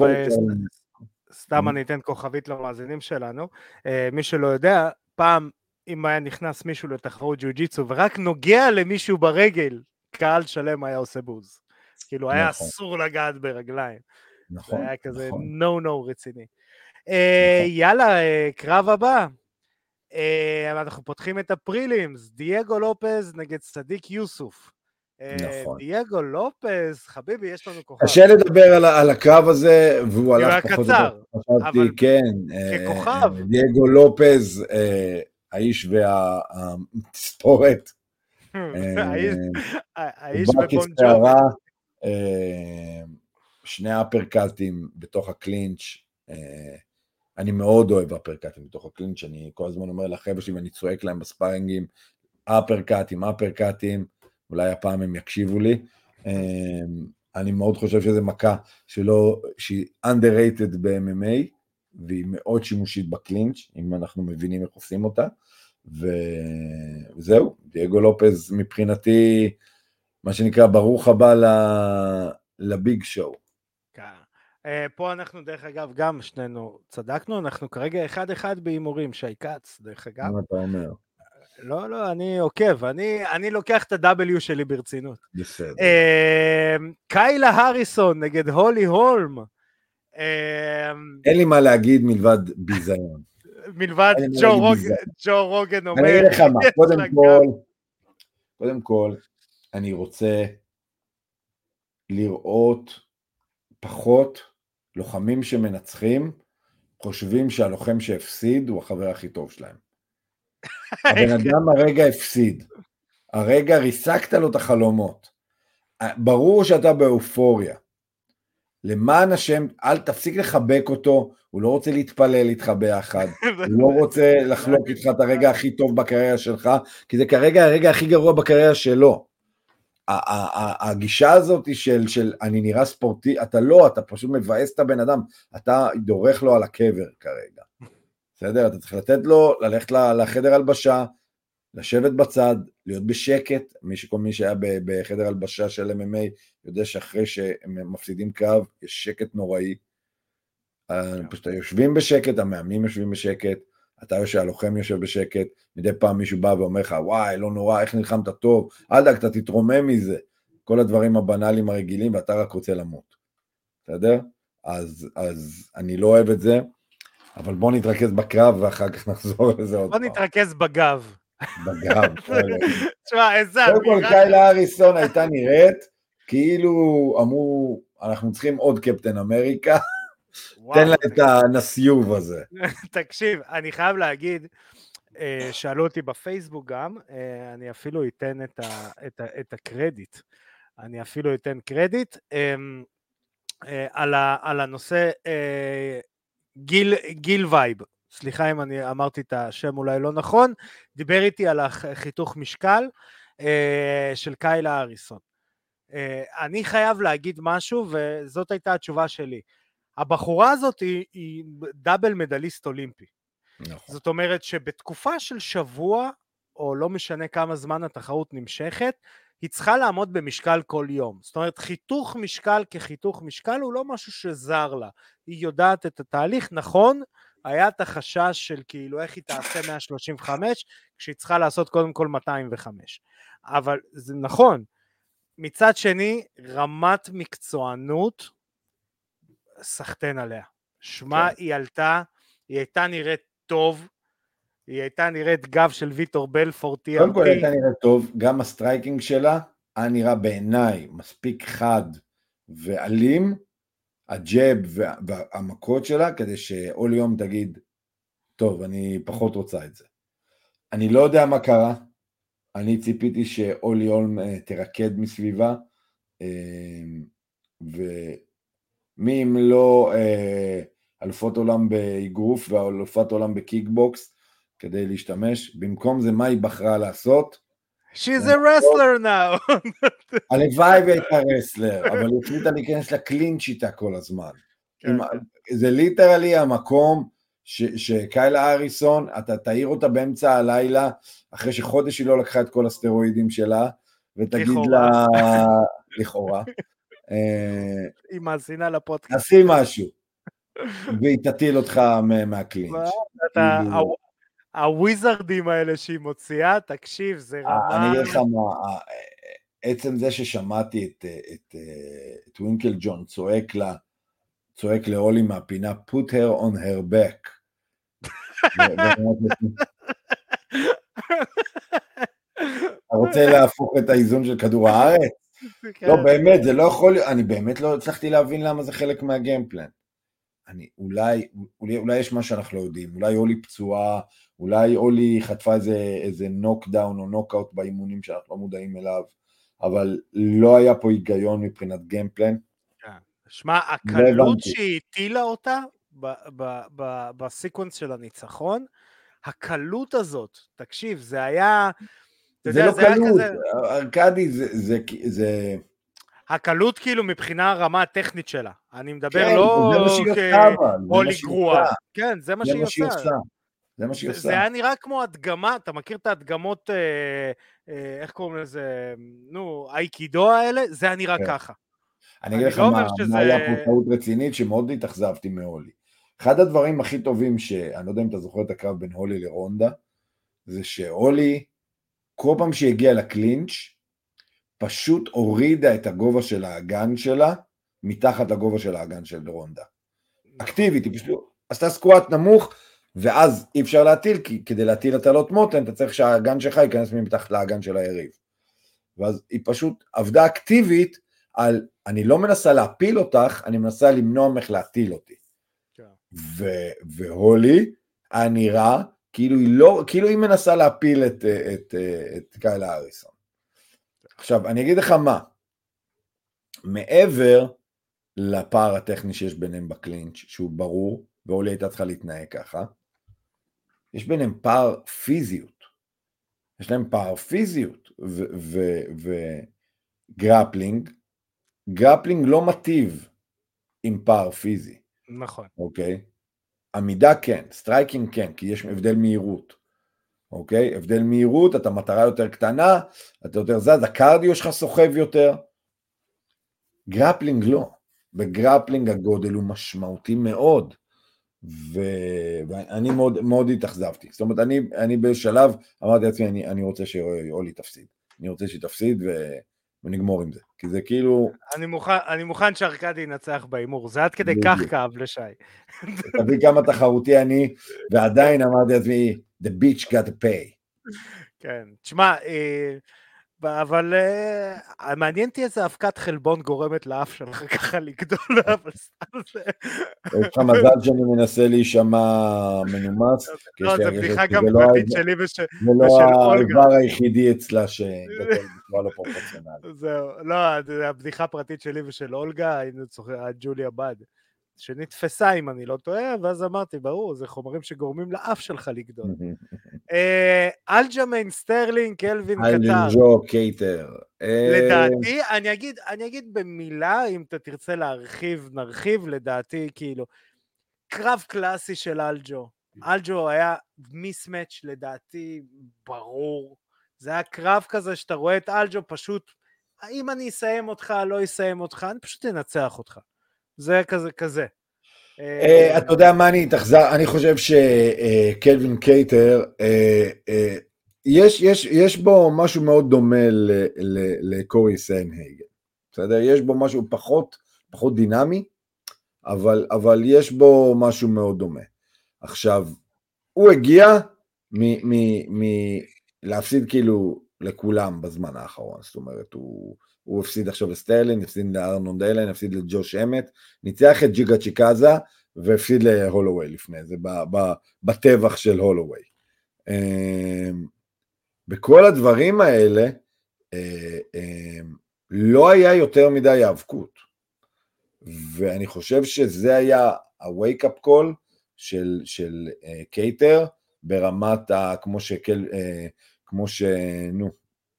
סתם אני אתן כוכבית למאזינים שלנו, מי שלא יודע, פעם אם היה נכנס מישהו לתחרות ג'יוג'יטסו ורק נוגע למישהו ברגל, קהל שלם היה עושה בוז. כאילו היה אסור לגעת ברגליים. נכון. זה היה כזה נו נו רציני. יאללה, קרב הבא. אנחנו פותחים את הפרילימס, דייגו לופז נגד צדיק יוסוף. דייגו לופז, חביבי, יש לנו כוכב. קשה לדבר על הקרב הזה, והוא הלך פחות קצר, אבל ככוכב. דייגו לופז, האיש והתספורת. האיש בבון ג'ובי. שני אפרקטים בתוך הקלינץ', אני מאוד אוהב אפרקטים בתוך הקלינץ', אני כל הזמן אומר לחבר'ה שלי ואני צועק להם בספארינגים, אפרקטים, אפרקטים, אולי הפעם הם יקשיבו לי, אני מאוד חושב שזה מכה שלא, שהיא underrated ב-אם אם איי, והיא מאוד שימושית בקלינץ', אם אנחנו מבינים איך עושים אותה, וזהו, דייגו לופז מבחינתי, מה שנקרא ברוך הבא לביג שואו. פה אנחנו דרך אגב גם שנינו צדקנו, אנחנו כרגע אחד אחד בהימורים, שי קץ דרך אגב. מה אתה אומר? לא, לא, אני עוקב, אני, אני לוקח את ה-W שלי ברצינות. בסדר. קיילה הריסון נגד הולי הולם. אין לי מה להגיד מלבד ביזיון. מלבד ג'ו רוגן אומר. אני אגיד לך מה, קודם כל, קודם כל, אני רוצה לראות פחות לוחמים שמנצחים, חושבים שהלוחם שהפסיד הוא החבר הכי טוב שלהם. הבן אדם הרגע הפסיד, הרגע ריסקת לו את החלומות. ברור שאתה באופוריה. למען השם, אל תפסיק לחבק אותו, הוא לא רוצה להתפלל איתך ביחד, הוא לא רוצה לחלוק איתך את הרגע הכי טוב בקריירה שלך, כי זה כרגע הרגע הכי גרוע בקריירה שלו. הגישה הזאת של, של אני נראה ספורטי, אתה לא, אתה פשוט מבאס את הבן אדם, אתה דורך לו על הקבר כרגע. בסדר? אתה צריך לתת לו, ללכת לחדר הלבשה, לשבת בצד, להיות בשקט, מי שכל מי שהיה בחדר הלבשה של אם אם איי, יודע שאחרי שהם מפסידים קרב, יש שקט נוראי, פשוט יושבים בשקט, המאמנים יושבים בשקט, אתה יושב, הלוחם יושב בשקט, מדי פעם מישהו בא ואומר לך, וואי, לא נורא, איך נלחמת טוב, אל דאג, אתה תתרומם מזה, כל הדברים הבנאליים הרגילים, ואתה רק רוצה למות, בסדר? אז, אז אני לא אוהב את זה, אבל בוא נתרכז בקרב, ואחר כך נחזור לזה עוד פעם. בוא נתרכז בגב. בגב. תשמע, איזה אמירה. קודם כל, קיילה האריסון הייתה נראית, כאילו אמרו, אנחנו צריכים עוד קפטן אמריקה, תן לה את הנסיוב הזה. תקשיב, אני חייב להגיד, שאלו אותי בפייסבוק גם, אני אפילו אתן את הקרדיט, אני אפילו אתן קרדיט, על הנושא גיל וייב, סליחה אם אני אמרתי את השם אולי לא נכון, דיבר איתי על החיתוך משקל של קיילה האריסון. אני חייב להגיד משהו, וזאת הייתה התשובה שלי. הבחורה הזאת היא, היא דאבל מדליסט אולימפי. נכון. זאת אומרת שבתקופה של שבוע, או לא משנה כמה זמן התחרות נמשכת, היא צריכה לעמוד במשקל כל יום. זאת אומרת, חיתוך משקל כחיתוך משקל הוא לא משהו שזר לה. היא יודעת את התהליך, נכון, היה את החשש של כאילו איך היא תעשה מאה שלושים וחמש, כשהיא צריכה לעשות קודם כל מאתיים וחמש. אבל זה נכון. מצד שני, רמת מקצוענות, סחטן עליה. שמה כן. היא עלתה, היא הייתה נראית טוב, היא הייתה נראית גב של ויטור בלפורט. קודם כל הייתה נראית טוב, גם הסטרייקינג שלה, היה נראה בעיניי מספיק חד ואלים, הג'אב והמכות שלה, כדי שאול יום תגיד, טוב, אני פחות רוצה את זה. אני לא יודע מה קרה, אני ציפיתי שאול יום תרקד מסביבה, ומי אם לא אלופות עולם באגרוף ואלופת עולם בקיקבוקס, כדי להשתמש, במקום זה מה היא בחרה לעשות? She's a wrestler now. הלוואי והייתה רסלר, אבל היא החליטה להיכנס לקלינץ' איתה כל הזמן. זה ליטרלי המקום שקיילה האריסון, אתה תעיר אותה באמצע הלילה, אחרי שחודש היא לא לקחה את כל הסטרואידים שלה, ותגיד לה, לכאורה, היא מאזינה לפודקאסט. נשים משהו, והיא תטיל אותך מהקלינץ'. הוויזרדים האלה שהיא מוציאה, תקשיב, זה רמה... אני אגיד לך מה, עצם זה ששמעתי את, את, את ווינקל ג'ון צועק לה, צועק לאולי מהפינה, put her on her back. אתה רוצה להפוך את האיזון של כדור הארץ? לא, באמת, זה לא יכול, אני באמת לא הצלחתי להבין למה זה חלק מהגיימפלן. אני, אולי, אולי, אולי יש מה שאנחנו לא יודעים, אולי אולי פצועה, אולי אולי חטפה איזה, איזה נוקדאון או נוקאוט באימונים שאנחנו לא מודעים אליו, אבל לא היה פה היגיון מבחינת גיימפלן. שמע, הקלות שהיא הטילה אותה בסיקוונס של הניצחון, הקלות הזאת, תקשיב, זה היה... זה לא קלות, ארקדי, זה... הקלות כאילו מבחינה הרמה הטכנית שלה, אני מדבר לא כאולי גרוע, כן, זה מה שהיא עושה, זה מה שהיא עושה, זה היה נראה כמו הדגמה, אתה מכיר את ההדגמות, איך קוראים לזה, נו, אייקידו האלה, זה היה נראה ככה. אני אגיד לך מה היה פה טעות רצינית שמאוד התאכזבתי מהולי, אחד הדברים הכי טובים שאני לא יודע אם אתה זוכר את הקרב בין הולי לרונדה, זה שהולי, כל פעם שהגיע לקלינץ', פשוט הורידה את הגובה של האגן שלה, מתחת לגובה של האגן של רונדה. אקטיבית, היא פשוט עשתה סקואט נמוך, ואז אי אפשר להטיל, כי כדי להטיל הטלות מותן, אתה צריך שהאגן שלך ייכנס מתחת לאגן של היריב. ואז היא פשוט עבדה אקטיבית על, אני לא מנסה להפיל אותך, אני מנסה למנוע ממך להטיל אותי. ו- והולי, היה נראה, כאילו היא לא, כאילו היא מנסה להפיל את, את, את, את קיילה אריסון. עכשיו, אני אגיד לך מה, מעבר לפער הטכני שיש ביניהם בקלינץ', שהוא ברור, והולי הייתה צריכה להתנהג ככה, יש ביניהם פער פיזיות. יש להם פער פיזיות, וגרפלינג, גרפלינג לא מטיב עם פער פיזי. נכון. אוקיי? עמידה כן, סטרייקינג כן, כי יש הבדל מהירות. אוקיי? הבדל מהירות, אתה מטרה יותר קטנה, אתה יותר זז, הקרדיו שלך סוחב יותר. גרפלינג לא. בגרפלינג הגודל הוא משמעותי מאוד. ו... ואני מאוד, מאוד התאכזבתי. זאת אומרת, אני, אני בשלב, אמרתי לעצמי, אני, אני רוצה שאולי תפסיד. אני רוצה שהיא תפסיד ו... ונגמור עם זה. כי זה כאילו... אני מוכן, אני מוכן שארקדי ינצח באימור. זה עד כדי כך כאב לשי. תביא כמה תחרותי אני, ועדיין אמרתי לעצמי, the bitch got to pay. כן, תשמע, אבל מעניין אותי איזה אבקת חלבון גורמת לאף שלך ככה לגדול, אבל סתם זה... יש לך מזל שאני מנסה להישמע מנומס. לא, זו בדיחה גם פרטית שלי ושל אולגה. זה לא האיבר היחידי אצלה שגדול בצורה לא פרופורציונלית. זהו, לא, זה הבדיחה פרטית שלי ושל אולגה, היינו צוחקים, ג'וליה בד, שנתפסה אם אני לא טועה, ואז אמרתי, ברור, זה חומרים שגורמים לאף שלך לגדול. אלג'מיין סטרלינג, קלווין קטר. אלג'ו קייטר. לדעתי, אני אגיד, אני אגיד במילה, אם אתה תרצה להרחיב, נרחיב, לדעתי, כאילו, קרב קלאסי של אלג'ו. אלג'ו היה מיסמץ' לדעתי ברור. זה היה קרב כזה שאתה רואה את אלג'ו פשוט, אם אני אסיים אותך, לא אסיים אותך, אני פשוט אנצח אותך. זה כזה כזה. אתה יודע מה אני התאכזר, אני חושב שקלווין קייטר, יש, יש, יש בו משהו מאוד דומה לקורי סנהייגן, בסדר? יש בו משהו פחות, פחות דינמי, אבל, אבל יש בו משהו מאוד דומה. עכשיו, הוא הגיע מ, מ, מ, להפסיד כאילו לכולם בזמן האחרון, זאת אומרת, הוא, הוא הפסיד עכשיו לסטרלינג, הפסיד לארנונד אלן, הפסיד לג'וש אמת, ניצח את ג'יגה צ'יקאזה, והפסיד להולווי לפני זה, בטבח של הולווי. בכל הדברים האלה, לא היה יותר מדי היאבקות, ואני חושב שזה היה ה-wake-up call של, של קייטר, ברמת ה... כמו שקל... כמו ש... נו.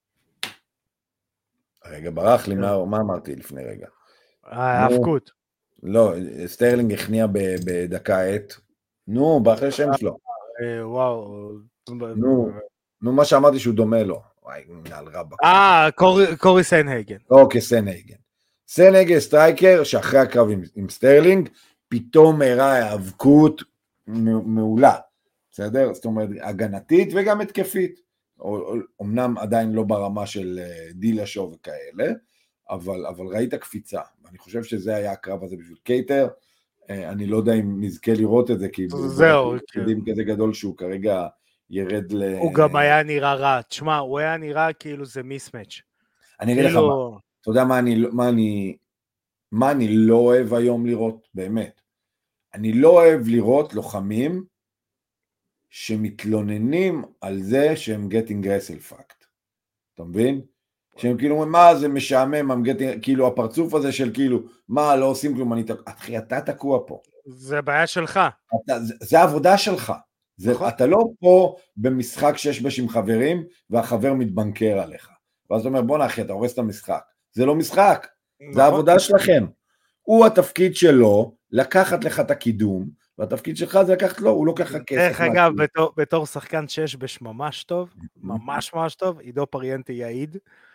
רגע, ברח לי, מה, מה אמרתי לפני רגע? ההאבקות. לא, סטרלינג הכניע בדקה עת. נו, ברח לשם שלו. וואו. נו, נו, מה שאמרתי שהוא דומה לו. וואי, מנהל רבק. אה, קורי סנהייגן. אוקיי, סנהייגן. סנהייגן סטרייקר, שאחרי הקרב עם, עם סטרלינג, פתאום הראה האבקות מעולה. בסדר? זאת אומרת, הגנתית וגם התקפית. אמנם עדיין לא ברמה של דילה שו וכאלה, אבל, אבל ראית קפיצה. אני חושב שזה היה הקרב הזה בשביל קייטר. אני לא יודע אם נזכה לראות את זה, כי זהו, יודעים כזה גדול שהוא כרגע ירד ל... הוא גם היה נראה רע. תשמע, הוא היה נראה כאילו זה מיסמץ'. אני אגיד לך מה, אתה יודע מה אני, מה אני, מה אני לא אוהב היום לראות, באמת. אני לא אוהב לראות לוחמים שמתלוננים על זה שהם getting wrestle fucked. אתה מבין? שהם כאילו, מה זה משעמם, getting, כאילו הפרצוף הזה של כאילו, מה לא עושים כלום, אני, אחי, אתה תקוע פה. זה בעיה שלך. אתה, זה, זה העבודה שלך. זה, אתה לא פה במשחק שש בש עם חברים, והחבר מתבנקר עליך. ואז אתה אומר, בוא נאחי, אתה הורס את המשחק. זה לא משחק, זה העבודה שלכם. הוא התפקיד שלו, לקחת לך את הקידום, והתפקיד שלך זה לקחת לו, הוא לוקח לך כסף. דרך אגב, בתור, בתור שחקן שש בש ממש טוב, ממש ממש טוב, עידו פריאנטי יעיד,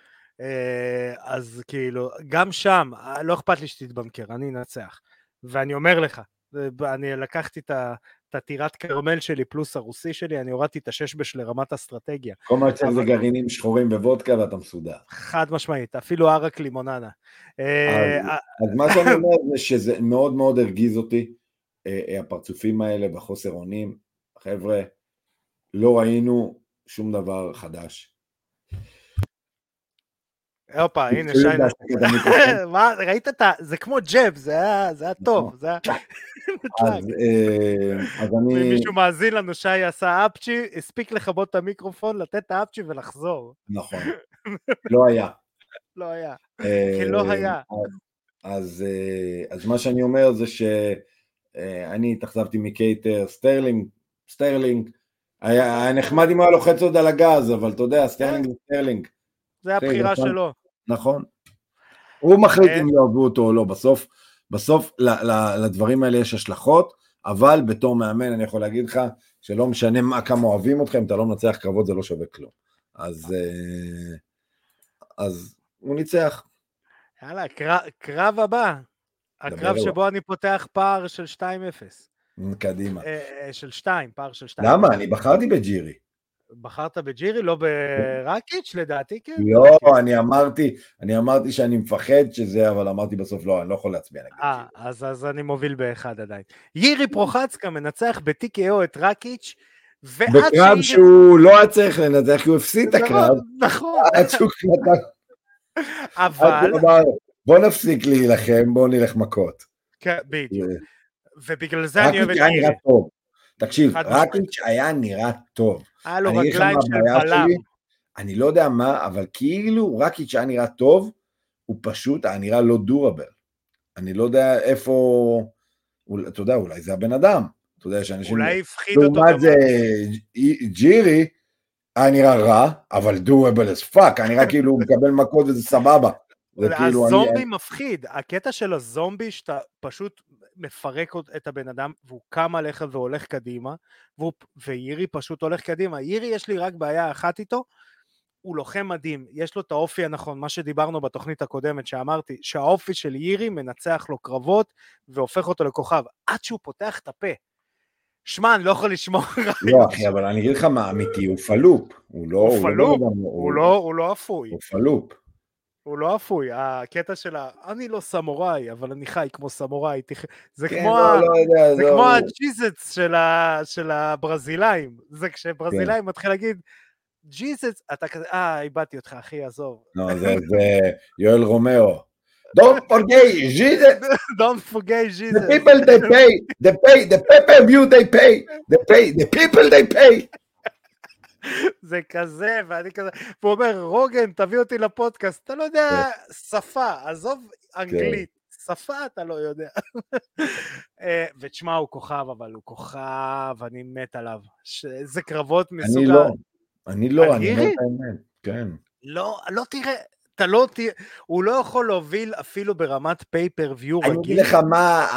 אז כאילו, גם שם, לא אכפת לי שתתבנקר, אני אנצח. ואני אומר לך, אני לקחתי את ה... את הטירת קרמל שלי פלוס הרוסי שלי, אני הורדתי את השש בש לרמת אסטרטגיה. כל מה שצריך זה גרעינים שחורים בוודקה ואתה מסודר. חד משמעית, אפילו ערק לימוננה. אז מה שאני אומר זה שזה מאוד מאוד הרגיז אותי, הפרצופים האלה בחוסר אונים. חבר'ה, לא ראינו שום דבר חדש. הופה, הנה שי. מה, ראית את ה... זה כמו ג'ב, זה היה טוב. אז אני... מישהו מאזין לנו, שי עשה אפצ'י, הספיק לכבות את המיקרופון, לתת את האפצ'י ולחזור. נכון. לא היה. לא היה. כי לא היה. אז מה שאני אומר זה שאני התאכזבתי מקייטר, סטרלינג, סטרלינג, היה נחמד אם היה לוחץ עוד על הגז, אבל אתה יודע, סטרלינג זה סטרלינג. זה הבחירה שלו. נכון. הוא מחליט אם יאהבו אותו או לא, בסוף, בסוף לדברים האלה יש השלכות, אבל בתור מאמן אני יכול להגיד לך, שלא משנה מה כמה אוהבים אתכם, אתה לא מנצח קרבות, זה לא שווה כלום. אז, אז הוא ניצח. יאללה, קרב הבא. הקרב שבו אני פותח פער של שתיים אפס. קדימה. של שתיים, פער של שתיים. למה? אני בחרתי בג'ירי. בחרת בג'ירי, לא ברקיץ' לדעתי, כן? לא, אני אמרתי, אני אמרתי שאני מפחד שזה, אבל אמרתי בסוף לא, אני לא יכול להצביע נגד. אה, אז אני מוביל באחד עדיין. יירי פרוחצקה מנצח ב-טי קיי או את רקיץ', בקרב שהוא לא היה צריך לנצח, כי הוא הפסיד את הקרב. נכון. עד שהוא קרב. אבל... בוא נפסיק להילחם, בוא נלך מכות. כן, בדיוק. ובגלל זה אני אוהב את יירי. תקשיב, רקיץ' היה נראה טוב. היה לו רגליים של בלם. אני לא יודע מה, אבל כאילו רקיץ' היה נראה טוב, הוא פשוט היה נראה לא דורבל. אני לא יודע איפה, אתה יודע, אולי זה הבן אדם. אתה יודע שאנשים... אולי הפחיד אותו. לעומת זה, ג'ירי היה נראה רע, אבל דורבל as fuck, היה נראה כאילו הוא מקבל מכות וזה סבבה. הזומבי מפחיד, הקטע של הזומבי שאתה פשוט מפרק את הבן אדם והוא קם עליך והולך קדימה, ויירי פשוט הולך קדימה. יירי יש לי רק בעיה אחת איתו, הוא לוחם מדהים, יש לו את האופי הנכון, מה שדיברנו בתוכנית הקודמת שאמרתי, שהאופי של יירי מנצח לו קרבות והופך אותו לכוכב, עד שהוא פותח את הפה. שמע, אני לא יכול לשמור. לא אחי, אבל אני אגיד לך מה אמיתי, הוא פלופ. הוא פלופ, הוא לא אפוי. הוא פלופ. הוא לא אפוי, הקטע שלה, אני לא סמוראי, אבל אני חי כמו סמוראי, זה כמו הג'יזץ של הברזילאים, זה כשברזילאים מתחיל להגיד, ג'יזץ, אתה כזה, אה, איבדתי אותך, אחי, עזוב. לא, זה יואל רומאו. Don't forget Jesus. Don't forget Jesus. The people they pay, they pay, the pay-per-view they pay, they pay, the people they pay. זה כזה, ואני כזה, והוא אומר, רוגן, תביא אותי לפודקאסט, אתה לא יודע שפה, עזוב אנגלית, שפה אתה לא יודע. ותשמע, הוא כוכב, אבל הוא כוכב, אני מת עליו. זה קרבות מסוג... אני לא, אני לא, אני לא באמת, כן. לא, לא תראה, אתה לא תראה, הוא לא יכול להוביל אפילו ברמת פייפר-ויו רגיל. אני אגיד לך מה,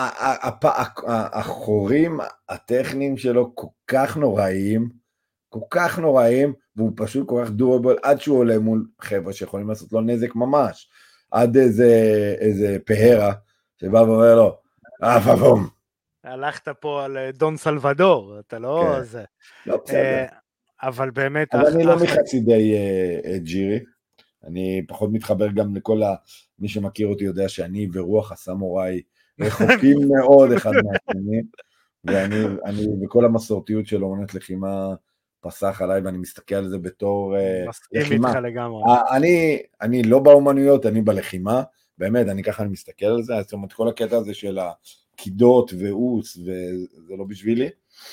החורים הטכניים שלו כל כך נוראים, כל כך נוראים, והוא פשוט כל כך דורבל, עד שהוא עולה מול חבר'ה שיכולים לעשות לו נזק ממש, עד איזה, איזה פהרה, שבא ואומר לו, אה פבום. הלכת פה על דון סלבדור, אתה לא כן. זה. לא בסדר. אבל באמת... אבל אני לא מחסידי ג'ירי, אני פחות מתחבר גם לכל ה... מי שמכיר אותי יודע שאני ורוח הסמוראי רחוקים מאוד אחד מהשני, ואני, אני, וכל המסורתיות של אומנות לחימה פסח עליי, ואני מסתכל על זה בתור מסכים איתך לגמרי. אני, אני לא באומנויות, אני בלחימה, באמת, אני ככה אני מסתכל על זה, זאת אומרת, כל הקטע הזה של הקידות ואוס, וזה לא בשבילי,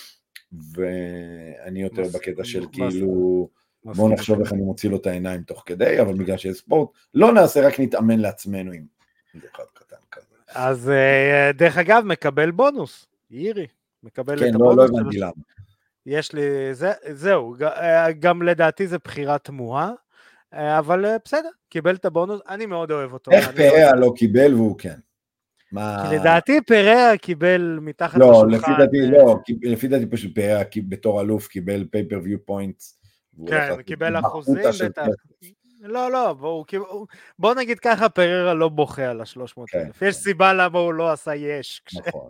ואני יותר בקטע של כאילו, בואו נחשוב איך אני מוציא לו את העיניים תוך כדי, אבל בגלל שיש ספורט, לא נעשה, רק נתאמן לעצמנו עם זה אחד קטן כזה. אז דרך אגב, מקבל בונוס, יירי, מקבל את הבונוס. כן, לא הבנתי למה. יש לי, זה, זהו, גם לדעתי זה בחירה תמוהה, אבל בסדר, קיבל את הבונוס, אני מאוד אוהב אותו. איך פרעה לא קיבל והוא כן? כי לדעתי פרעה קיבל מתחת לשולחן. לא, לפי דעתי לא, לפי דעתי פשוט פרעה בתור אלוף קיבל פייפר-ויו פוינטס. כן, קיבל אחוזים בטח. לא, לא, בוא נגיד ככה, פררה לא בוכה על ה-שלוש מאות אלף. יש סיבה למה הוא לא עשה יש. נכון.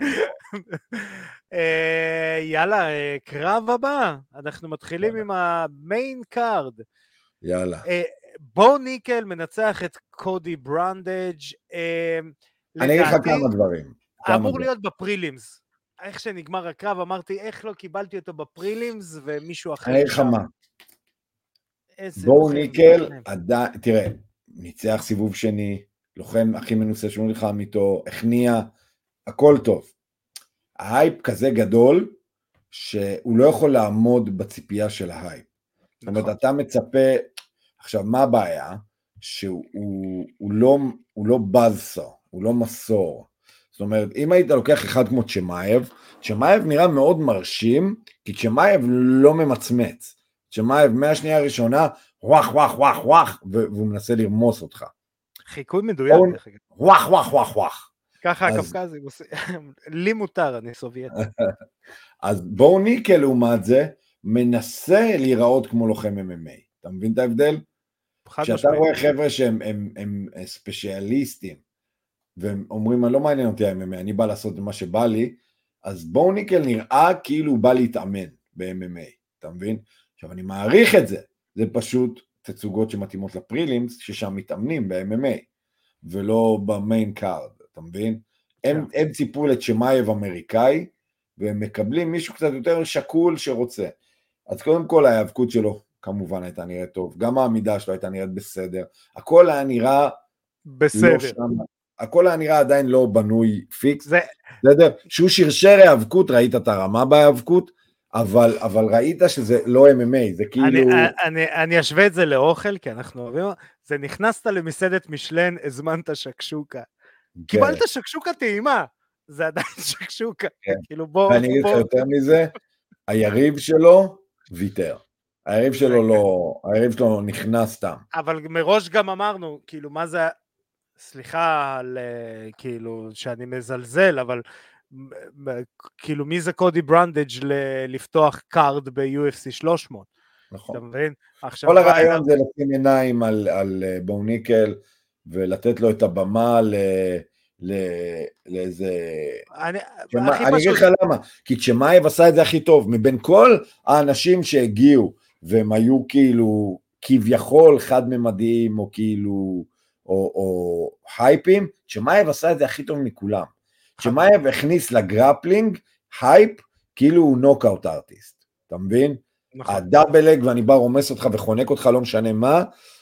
יאללה, קרב הבא, אנחנו מתחילים עם המיין קארד. יאללה. בו ניקל מנצח את קודי ברנדג'. אני אגיד לך כמה דברים. אמור להיות בפרילימס. איך שנגמר הקרב, אמרתי, איך לא קיבלתי אותו בפרילימס, ומישהו אחר... אני אגיד לך מה. בו ניקל, תראה, ניצח סיבוב שני, לוחם הכי מנוסה שהוא נלחם איתו, הכניע, הכל טוב. ההייפ כזה גדול, שהוא לא יכול לעמוד בציפייה של ההייפ. זאת אומרת, אתה מצפה, עכשיו מה הבעיה? שהוא הוא, הוא לא, הוא לא בזסו, הוא לא מסור. זאת אומרת, אם היית לוקח אחד כמו צ'מאייב, צ'מאייב נראה מאוד מרשים, כי צ'מאייב לא ממצמץ. צ'מאייב מהשנייה הראשונה, וואח, וואח, וואח, וואח, והוא מנסה לרמוס אותך. חיקוי מדויק. וואח, וואח, וואח, וואח. ככה הקפקזים, לי מותר, אני סובייטי. אז בואו ניקל לעומת זה, מנסה להיראות כמו לוחם אם אם איי. אתה מבין את ההבדל? כשאתה רואה חבר'ה שהם הם, הם ספציאליסטים, והם אומרים, אני לא מעניין אותי ה-אם אם איי, אני בא לעשות מה שבא לי, אז בואו ניקל נראה כאילו הוא בא להתאמן ב-אם אם איי, אתה מבין? עכשיו אני מעריך את זה, זה פשוט תצוגות שמתאימות לפרילימס, ששם מתאמנים ב-אם אם איי, ולא במיין קארד, אתה מבין? הם, הם ציפו לצ'מאייב אמריקאי, והם מקבלים מישהו קצת יותר שקול שרוצה. אז קודם כל ההיאבקות שלו כמובן הייתה נראית טוב, גם העמידה שלו הייתה נראית בסדר, הכל היה נראה בסדר. לא שם, הכל היה נראה עדיין לא בנוי פיקס, זה... בסדר? שהוא שרשר ההיאבקות, ראית את הרמה בהיאבקות, אבל, אבל ראית שזה לא אם אם איי, זה כאילו... אני, אני, אני אשווה את זה לאוכל, כי אנחנו אוהבים, זה נכנסת למסעדת משלן, הזמנת שקשוקה. כן. קיבלת שקשוקה טעימה, זה עדיין שקשוקה. כן. כאילו בוא... ואני אגיד לך יותר מזה, היריב שלו ויתר. היריב שלו לא, היריב שלו נכנס סתם. אבל מראש גם אמרנו, כאילו מה זה, סליחה על כאילו שאני מזלזל, אבל כאילו מי זה קודי ברנדג' לפתוח קארד ב-יו אף סי שלוש מאות. נכון. אתה מבין? כל הרעיון זה לשים עיניים על, על בואו ניקל, ולתת לו את הבמה ל... לאיזה... אני אגיד לך למה, כי צ'מאייב עשה את זה הכי טוב, מבין כל האנשים שהגיעו, והם היו כאילו כביכול חד-ממדיים, או כאילו, או הייפים, צ'מאייב עשה את זה הכי טוב מכולם. צ'מאייב הכניס לגרפלינג הייפ, כאילו הוא נוקאוט ארטיסט, אתה מבין? הדאבל אג, ואני בא רומס אותך וחונק אותך, לא משנה מה,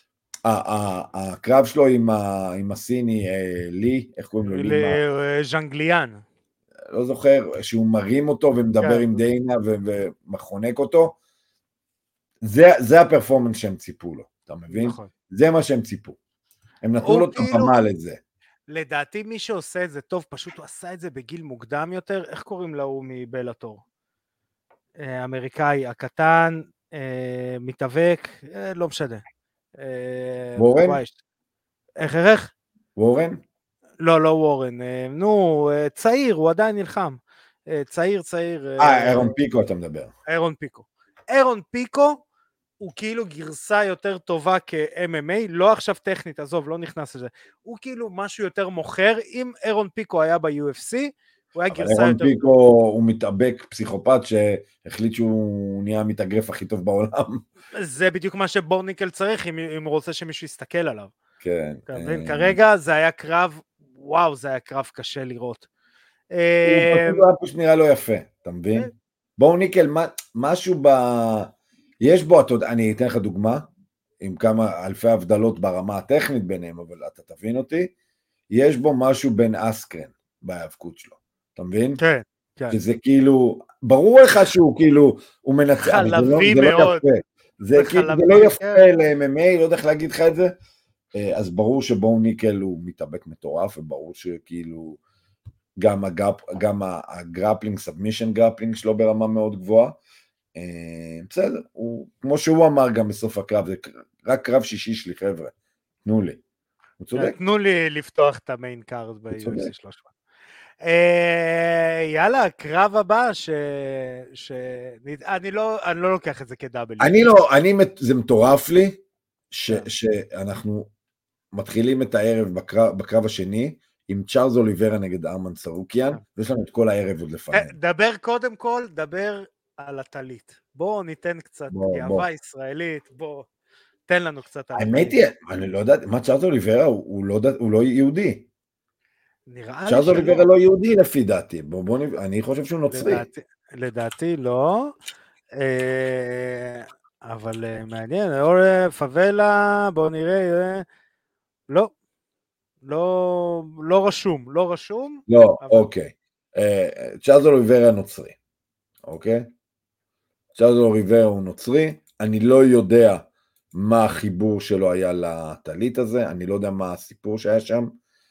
הקרב שלו עם הסיני, לי, איך קוראים לו? ז'אנגליאן. לא זוכר, שהוא מרים אותו ומדבר עם דיינה ומחונק אותו, זה הפרפורמנס שהם ציפו לו, אתה מבין? זה מה שהם ציפו. הם נתנו לו את הבמה לזה. לדעתי מי שעושה את זה טוב, פשוט הוא עשה את זה בגיל מוקדם יותר, איך קוראים לו מבלאטור? אמריקאי, הקטן, מתאבק, לא משנה. וורן? איך איך? וורן? לא, לא וורן, נו, צעיר, הוא עדיין נלחם. צעיר, צעיר. אה, אירון פיקו אתה מדבר. אירון פיקו. אירון פיקו הוא כאילו גרסה יותר טובה כ-אם אם איי, לא עכשיו טכנית, עזוב, לא נכנס לזה. הוא כאילו משהו יותר מוכר, אם אירון פיקו היה ב-יו אף סי, הוא היה גרסה יותר... אירון פיקו הוא מתאבק פסיכופת שהחליט שהוא נהיה מתאגרף הכי טוב בעולם. זה בדיוק מה שבורניקל צריך, אם, אם הוא רוצה שמישהו יסתכל עליו. כן. כרגע זה היה קרב, וואו, זה היה קרב קשה לראות. הוא פשוט היה פשוט נראה לא יפה, אתה מבין? בורניקל, משהו ב... יש בו, אני אתן לך דוגמה, עם כמה אלפי הבדלות ברמה הטכנית ביניהם, אבל אתה תבין אותי, יש בו משהו בין אסקרן בהיאבקות שלו, אתה מבין? כן, כן. שזה כאילו, ברור לך שהוא כאילו, הוא מנצח, חלבי מאוד. זה לא יפה ל-אם אם איי, לא יודע איך להגיד לך את זה, אז ברור שבואו ניקל הוא מתאבק מטורף, וברור שכאילו, גם הגרפלינג, סאבמישן גרפלינג שלו ברמה מאוד גבוהה, בסדר, כמו שהוא אמר גם בסוף הקרב, זה רק קרב שישי שלי חבר'ה, תנו לי, הוא צודק. תנו לי לפתוח את המיין קארד ב-יו אף סי שלוש מאות. יאללה, הקרב הבא, אני לא לוקח את זה כדאבל. אני לא, זה מטורף לי, שאנחנו מתחילים את הערב בקרב השני, עם צ'ארלס אוליברה נגד ארמן סרוקיאן, ויש לנו את כל הערב עוד לפעמים. דבר קודם כל, דבר על הטלית. בואו ניתן קצת גאווה ישראלית, בואו, תן לנו קצת... האמת היא, אני לא יודעת, מה צ'ארלס אוליברה הוא לא יהודי. נראה לי צ'ארלס אוליברה לא יהודי לפי דעתי, אני חושב שהוא נוצרי. לדעתי לא, אבל מעניין, פאבלה, בואו נראה, לא, לא, לא רשום, לא רשום. לא, אבל... אוקיי. צ'ארלס אוליברה נוצרי, אוקיי? צ'ארלס אוליברה הוא נוצרי, אני לא יודע מה החיבור שלו היה לטלית הזה, אני לא יודע מה הסיפור שהיה שם.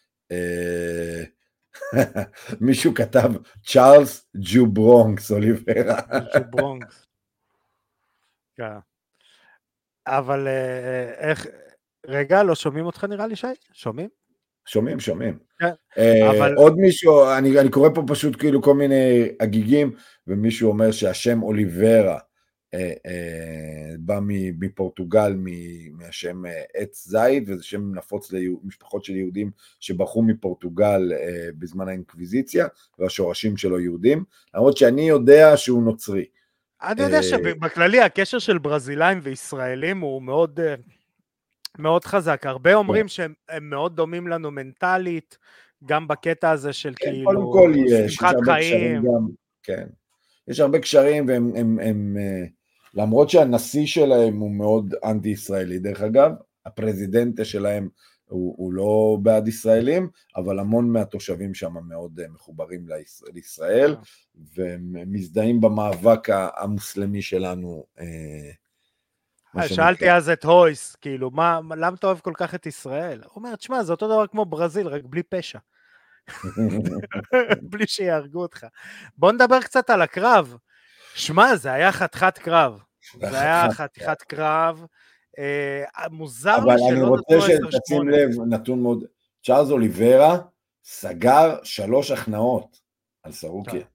מישהו כתב צ'ארלס ג'ו ברונקס אוליברה. ג'ו ברונקס. כן. אבל איך, רגע, לא שומעים אותך נראה לי, שי? שומעים? שומעים, שומעים. כן, אה, אבל... עוד מישהו, אני, אני קורא פה פשוט כאילו כל מיני הגיגים, ומישהו אומר שהשם אוליברה אה, אה, בא מפורטוגל, מהשם אה, עץ זית, וזה שם נפוץ למשפחות של יהודים שברחו מפורטוגל אה, בזמן האינקוויזיציה, והשורשים שלו יהודים, למרות שאני יודע שהוא נוצרי. אני יודע שבכללי הקשר של ברזילאים וישראלים הוא מאוד... מאוד חזק, הרבה אומרים שהם מאוד דומים לנו מנטלית, גם בקטע הזה של כן, כאילו קודם כל יש, שמחת יש הרבה קשרים חיים. גם, כן, יש הרבה קשרים, והם, הם, הם, למרות שהנשיא שלהם הוא מאוד אנטי ישראלי, דרך אגב, הפרזידנטה שלהם הוא, הוא לא בעד ישראלים, אבל המון מהתושבים שם מאוד מחוברים לישראל, ומזדהים במאבק המוסלמי שלנו, שאלתי אז את הויס, כאילו, מה, למה אתה אוהב כל כך את ישראל? הוא אומר, תשמע, זה אותו דבר כמו ברזיל, רק בלי פשע. בלי שיהרגו אותך. בוא נדבר קצת על הקרב. שמע, זה היה חתיכת קרב. זה היה חתיכת קרב. מוזר לי שלא נתנו עשר שמונה. אבל אני רוצה שתשים לב, נתון מאוד, צ'ארלס אוליברה סגר שלוש הכנעות על סרוקיה.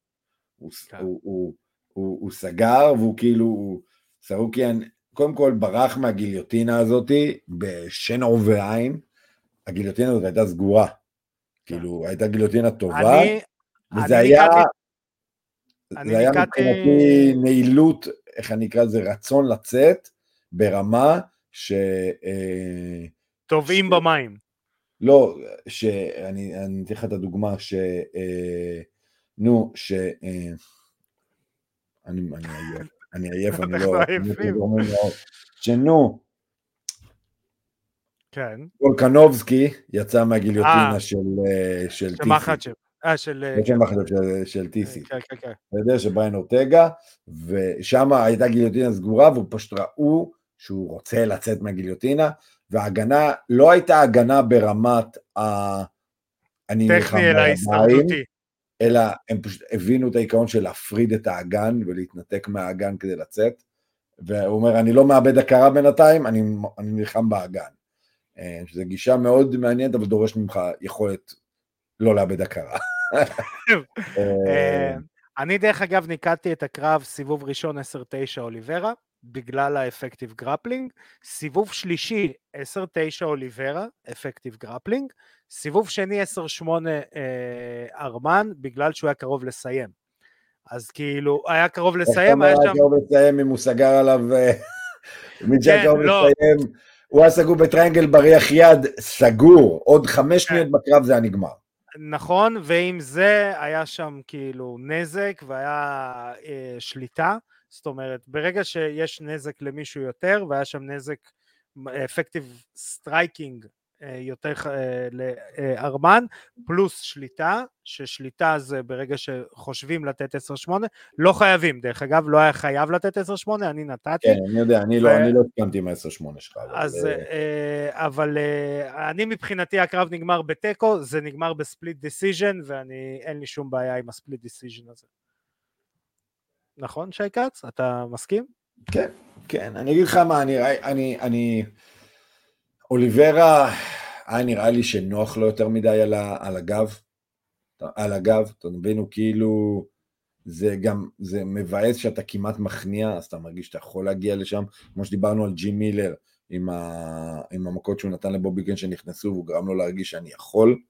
הוא סגר, והוא כאילו, סרוקיה, קודם כל ברח מהגיליוטינה הזאת, בשן ובעין, הגיליוטינה הזאת הייתה סגורה, כאילו הייתה גיליוטינה טובה, וזה היה, זה היה מבחינתי נעילות, איך אני אקרא לזה, רצון לצאת, ברמה ש... טובעים במים. לא, שאני אתן לך את הדוגמה, ש... נו, ש... אני עייף, אני עייף, אני לא... שנו, כן. וולקנובסקי יצא מהגיליוטינה של טיסי. אה, של... של טיסי. אתה יודע שבריין אורטגה, ושם הייתה גיליוטינה סגורה, והוא פשוט ראו שהוא רוצה לצאת מהגיליוטינה, וההגנה לא הייתה הגנה ברמת ה... טכני אלא הישרדותי. אלא הם פשוט הבינו את העיקרון של להפריד את האגן, ולהתנתק מהאגן כדי לצאת, והוא אומר, אני לא מאבד הכרה בינתיים, אני נלחם באגן. שזו גישה מאוד מעניינת, אבל דורש ממך יכולת לא לאבד הכרה. אני דרך אגב ניקדתי את הקרב סיבוב ראשון עשר תשע אוליברה, בגלל האפקטיב גרפלינג, סיבוב שלישי עשר תשע אוליברה, אפקטיב גרפלינג, סיבוב שני עשר שמונה ארמן, בגלל שהוא היה קרוב לסיים. אז כאילו, היה קרוב לסיים, היה שם... היה קרוב לסיים אם הוא סגר עליו, מי שהיה קרוב לסיים, הוא היה סגור בטריינגל בריח יד, סגור, עוד חמש שניות בקרב זה היה נגמר. נכון, ועם זה היה שם כאילו נזק והיה אה, שליטה, זאת אומרת, ברגע שיש נזק למישהו יותר, והיה שם נזק אפקטיב סטרייקינג יותר אה, לארמן, פלוס שליטה, ששליטה זה ברגע שחושבים לתת עשר שמונה, לא חייבים, דרך אגב, לא היה חייב לתת עשר שמונה, אני נתתי. כן, אני יודע, אני לא, אני לא הסכמתי עם ה-עשר שמונה שלך. אז, אבל אני מבחינתי הקרב נגמר בטקו, זה נגמר בספליט דיסיז'ן, ואני, אין לי שום בעיה עם הספליט דיסיז'ן הזה. נכון, שי קץ? אתה מסכים? כן, כן, אני אגיד לך מה, אני, אני, אני, אוליברה, היה נראה לי שנוח לו יותר מדי על, ה, על הגב, על הגב, אתה מבין, הוא כאילו, זה גם, זה מבאס שאתה כמעט מכניע, אז אתה מרגיש שאתה יכול להגיע לשם, כמו שדיברנו על ג'י מילר, עם, ה, עם המכות שהוא נתן לבובי גן שנכנסו, והוא גרם לו להרגיש שאני יכול.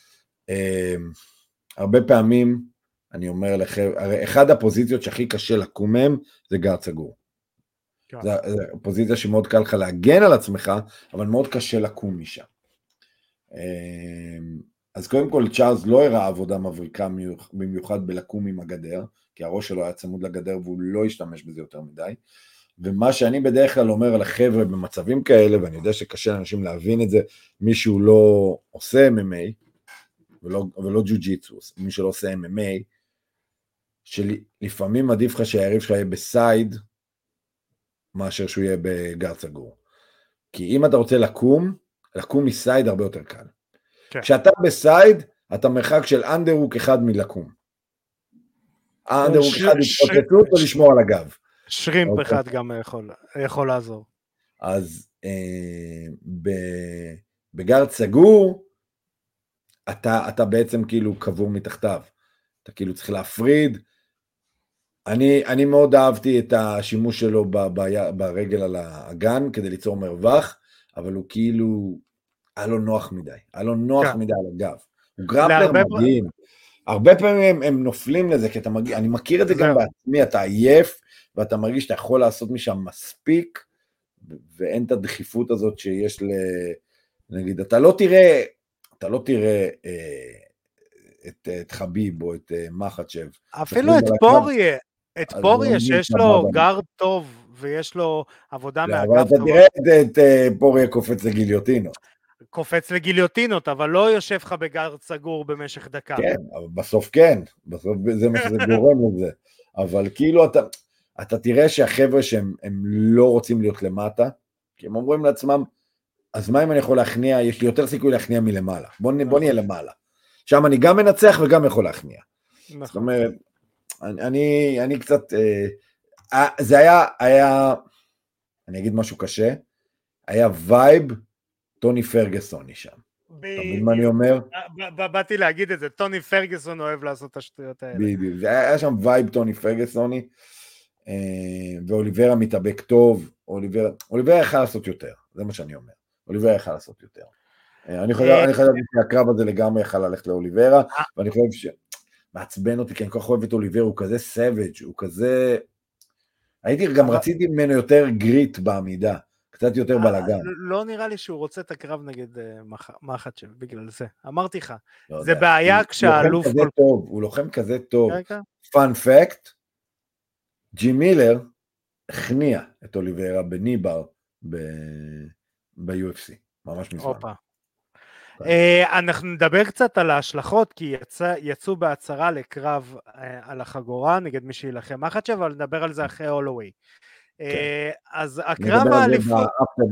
הרבה פעמים, אני אומר לכם, הרי אחד הפוזיציות שהכי קשה לקום מהם, זה גארד סגור. זו פוזיציה שמאוד קל לך להגן על עצמך, אבל מאוד קשה לקום משם. אז קודם כל, צ'ארלס לא הראה עבודה מבריקה במיוחד בלקום עם הגדר, כי הראש שלו היה צמוד לגדר והוא לא השתמש בזה יותר מדי, ומה שאני בדרך כלל אומר לחבר'ה במצבים כאלה, ואני יודע שקשה לאנשים להבין את זה, מישהו לא עושה אם אם איי, ולא, ולא ג'ו-ג'יטסו, מי שלא עושה אם אם איי, שלפעמים עדיף לך שהיריב שלך יהיה בסייד, מאשר שהוא יהיה בגר סגור. כי אם אתה רוצה לקום, לקום מסייד הרבה יותר קל. כן. כשאתה בסייד, אתה מרחק של אנדרוק אחד מלקום. אנדרוק אחד להתפוצצות או לשמור על הגב. שרימפ okay. אחד גם יכול, יכול לעזור. אז אה, בגרד סגור, אתה, אתה בעצם כאילו קבור מתחתיו. אתה כאילו צריך להפריד. אני, אני מאוד אהבתי את השימוש שלו ב, ב, ברגל על האגן, כדי ליצור מרווח, אבל הוא כאילו, היה לו נוח מדי. היה לו נוח כן. מדי על הגב. הוא גרפלר מדהים. פ... הרבה פעמים הם, הם נופלים לזה, כי אתה מגיע, אני מכיר את זה גם בעצמי, אתה עייף, ואתה מרגיש שאתה יכול לעשות משם מספיק, ואין את הדחיפות הזאת שיש ל... נגיד, אתה לא תראה, אתה לא תראה אה, את, את חביב או את אה, מחצ'ב. אפילו את פוריה, את פוריה שיש לו גארד טוב, ויש לו עבודה מהגב. אבל אתה תראה את, את אה, פוריה קופץ לגיליוטינות. קופץ לגיליוטינות, אבל לא יושב לך בגארד סגור במשך דקה. כן, אבל בסוף כן, בסוף זה מה שזה גורם לזה. אבל כאילו אתה... אתה תראה שהחבר'ה שהם לא רוצים להיות למטה, כי הם אומרים לעצמם, אז מה אם אני יכול להכניע, יש לי יותר סיכוי להכניע מלמעלה, בוא, בוא נהיה למעלה. שם אני גם מנצח וגם יכול להכניע. זאת אומרת, אני, אני, אני קצת, אה, זה היה, היה, אני אגיד משהו קשה, היה וייב טוני פרגסוני שם. אתה מבין מה אני אומר? באתי להגיד את זה, טוני פרגסון אוהב לעשות את השטויות האלה. בדיוק, היה שם וייב טוני פרגסוני, ואוליברה מתאבק טוב, אוליברה, אוליברה יכל לעשות יותר, זה מה שאני אומר, אוליברה יכל לעשות יותר. אני חושב שהקרב הזה לגמרי יכל ללכת לאוליברה, ואני חושב שמעצבן אותי, כי אני כל כך אוהב את אוליברה, הוא כזה סאביג', הוא כזה, הייתי גם רציתי ממנו יותר גריט בעמידה, קצת יותר בלגן. לא נראה לי שהוא רוצה את הקרב נגד מחצ'ב, בגלל זה, אמרתי לך, זה בעיה כשהאלוף... הוא לוחם כזה טוב, פאנ פקט, ג'י מילר הכניע את אוליברה בניבר ב-יו אף סי, ממש מזמן. אנחנו נדבר קצת על ההשלכות, כי יצאו בהצהרה לקרב על החגורה נגד מי שילחם מחצ'ב, אבל נדבר על זה אחרי הולווי. אז הקרב האליפות...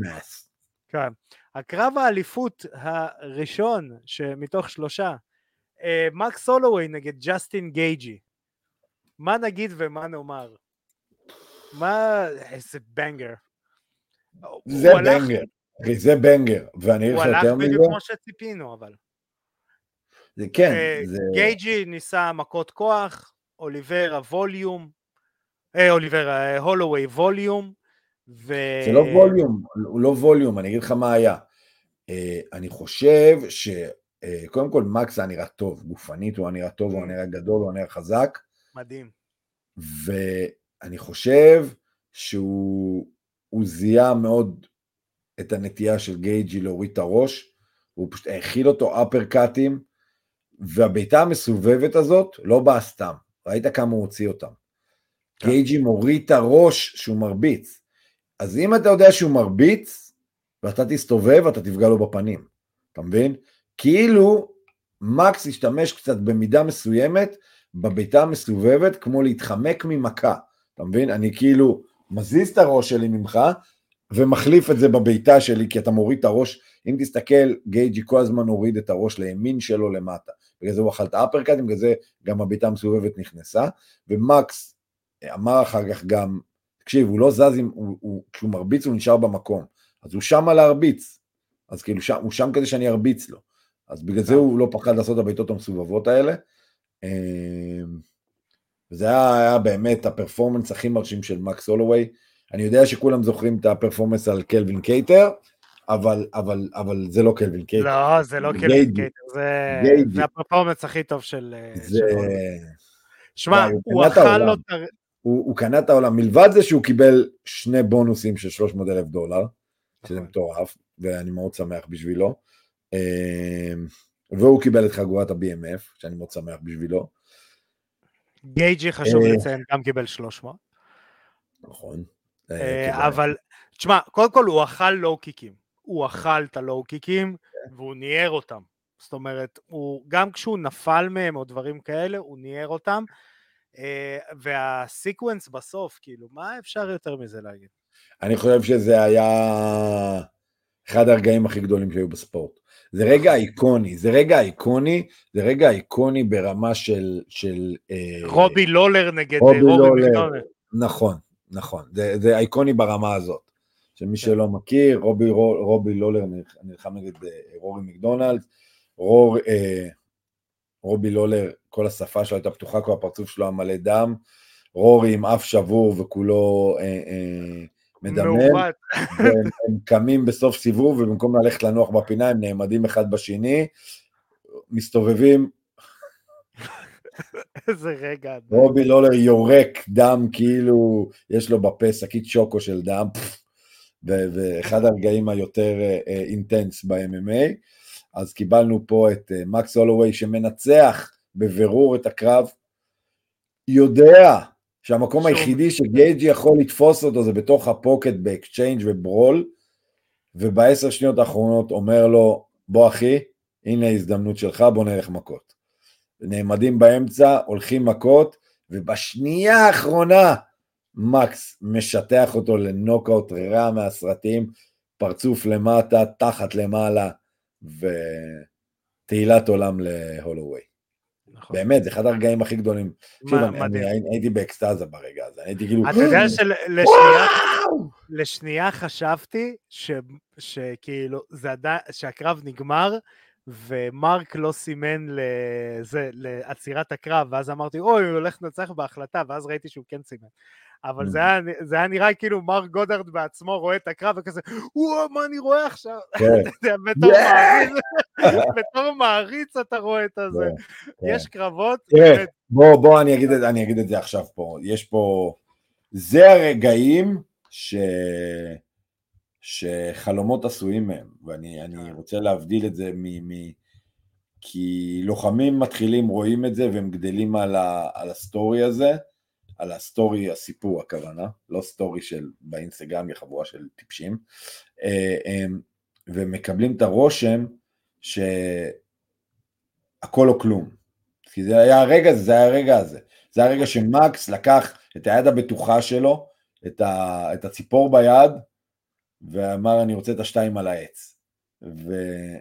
הקרב האליפות הראשון שמתוך שלושה, מקס הולווי נגד ג'סטין גייג'י. מה נגיד ומה נאמר? מה, איזה בנגר. זה בנגר, זה בנגר, ואני הוא הלך בדיוק כמו שציפינו, אבל. זה כן. גייג'י ניסה מכות כוח, אוליברה ווליום, אוליברה הולווי ווליום, זה לא ווליום, הוא לא ווליום, אני אגיד לך מה היה. אני חושב שקודם כל מקס היה נראה טוב, גופנית הוא נראה טוב, הוא נראה גדול, הוא נראה חזק. מדהים. ואני חושב שהוא זיהה מאוד את הנטייה של גייג'י להוריד את הראש, הוא פשוט הכיל אותו אפרקאטים, והביתה המסובבת הזאת לא באה סתם, ראית כמה הוא הוציא אותם. גייג'י מוריד את הראש שהוא מרביץ, אז אם אתה יודע שהוא מרביץ, ואתה תסתובב, אתה תפגע לו בפנים, אתה מבין? כאילו מקס השתמש קצת במידה מסוימת, בביתה המסובבת, כמו להתחמק ממכה, אתה מבין? אני כאילו מזיז את הראש שלי ממך, ומחליף את זה בביתה שלי, כי אתה מוריד את הראש, אם תסתכל, גייג'י כל הזמן הוריד את הראש לימין שלו למטה, בגלל זה הוא אכל את האפרקאטים, בגלל זה גם הביתה המסובבת נכנסה, ומקס אמר אחר כך גם, תקשיב, הוא לא זז, עם, הוא, הוא, כשהוא מרביץ הוא נשאר במקום, אז הוא שם על ההרביץ, אז כאילו שם, הוא שם כדי שאני ארביץ לו, אז בגלל זה הוא לא פחד לעשות את הביתות המסובבות האלה, וזה היה, היה באמת הפרפורמנס הכי מרשים של מקס הולווי. אני יודע שכולם זוכרים את הפרפורמנס על קלווין קייטר, אבל, אבל, אבל זה לא קלווין קייטר. לא, זה לא קלווין קייטר, זה, זה הפרפורמנס הכי טוב של... זה... שמע, הוא אכל לו... הוא, הוא קנה את העולם, מלבד זה שהוא קיבל שני בונוסים של שלוש מאות אלף דולר, שזה מטורף, ואני מאוד שמח בשבילו. והוא קיבל את חגורת ה-בי אם אף, שאני מאוד שמח בשבילו. גייג'י חשוב לציין, גם קיבל שלוש מאות. נכון. אבל, תשמע, קודם כל הוא אכל לואו קיקים, הוא אכל את הלואו קיקים, והוא ניער אותם, זאת אומרת, גם כשהוא נפל מהם או דברים כאלה, הוא ניער אותם, והסיקוונס בסוף, כאילו, מה אפשר יותר מזה להגיד? אני חושב שזה היה אחד הרגעים הכי גדולים שהיו בספורט. זה רגע איקוני, זה רגע איקוני, זה רגע איקוני ברמה של... של רובי לולר נגד רובי מקדונלד. נכון, נכון, זה, זה איקוני ברמה הזאת. שמי שלא מכיר, רובי, רובי לולר נלחם נגד רורי מקדונלד, רור, אה, רובי לולר, כל השפה שלו הייתה פתוחה, כל הפרצוף שלו המלא דם, רורי עם אף שבור וכולו אה, אה, מדמם, והם קמים בסוף סיבוב, ובמקום ללכת לנוח בפינה, הם נעמדים אחד בשני, מסתובבים, איזה רגע. רובי לולר יורק דם, כאילו יש לו בפה שקית שוקו של דם, ואחד הרגעים היותר אינטנס ב-אם אם איי, אז קיבלנו פה את מקס הולווי שמנצח בבירור את הקרב, יודע שהמקום היחידי שגייג' יכול לתפוס אותו זה בתוך הפוקט באקצ'יינג' וברול, ובעשר שניות האחרונות אומר לו, בוא אחי, הנה ההזדמנות שלך, בוא נלך מכות. נעמדים באמצע, הולכים מכות, ובשנייה האחרונה, מקס משטח אותו לנוקאוט רע מהסרטים, פרצוף למטה, תחת למעלה, ותהילת עולם להולווי. נכון. באמת, זה אחד הרגעים הכי גדולים. שוב, אני, אני, אני הייתי באקסטאזה ברגע הזה, אני הייתי כאילו... אתה יודע שלשנייה חשבתי ש, שכאילו, זה עדיין, שהקרב נגמר, ומרק לא סימן לזה, לעצירת הקרב, ואז אמרתי, אוי, הוא הולך לנצח בהחלטה, ואז ראיתי שהוא כן סימן. אבל זה היה, זה היה נראה כאילו מרק גודארד בעצמו רואה את הקרב, וכזה, וואו, מה אני רואה עכשיו? בתור מעריץ, בתור מעריץ אתה רואה את זה. יש קרבות. בוא, בוא, אני אגיד, אני אגיד את זה עכשיו פה. יש פה, זה הרגעים ש... שחלומות עשויים מהם, ואני אני רוצה להבדיל את זה מ... מ... כי לוחמים מתחילים, רואים את זה, והם גדלים על, ה... על הסטורי הזה, על הסטורי, הסיפור הכוונה, לא סטורי של באינסטגרם, חבורה של טיפשים, ומקבלים את הרושם שהכל או כלום, כי זה היה הרגע הזה, זה היה הרגע הזה, זה הרגע שמקס לקח את היד הבטוחה שלו, את, ה... את הציפור ביד, ואמר אני רוצה את השתיים על העץ, ו...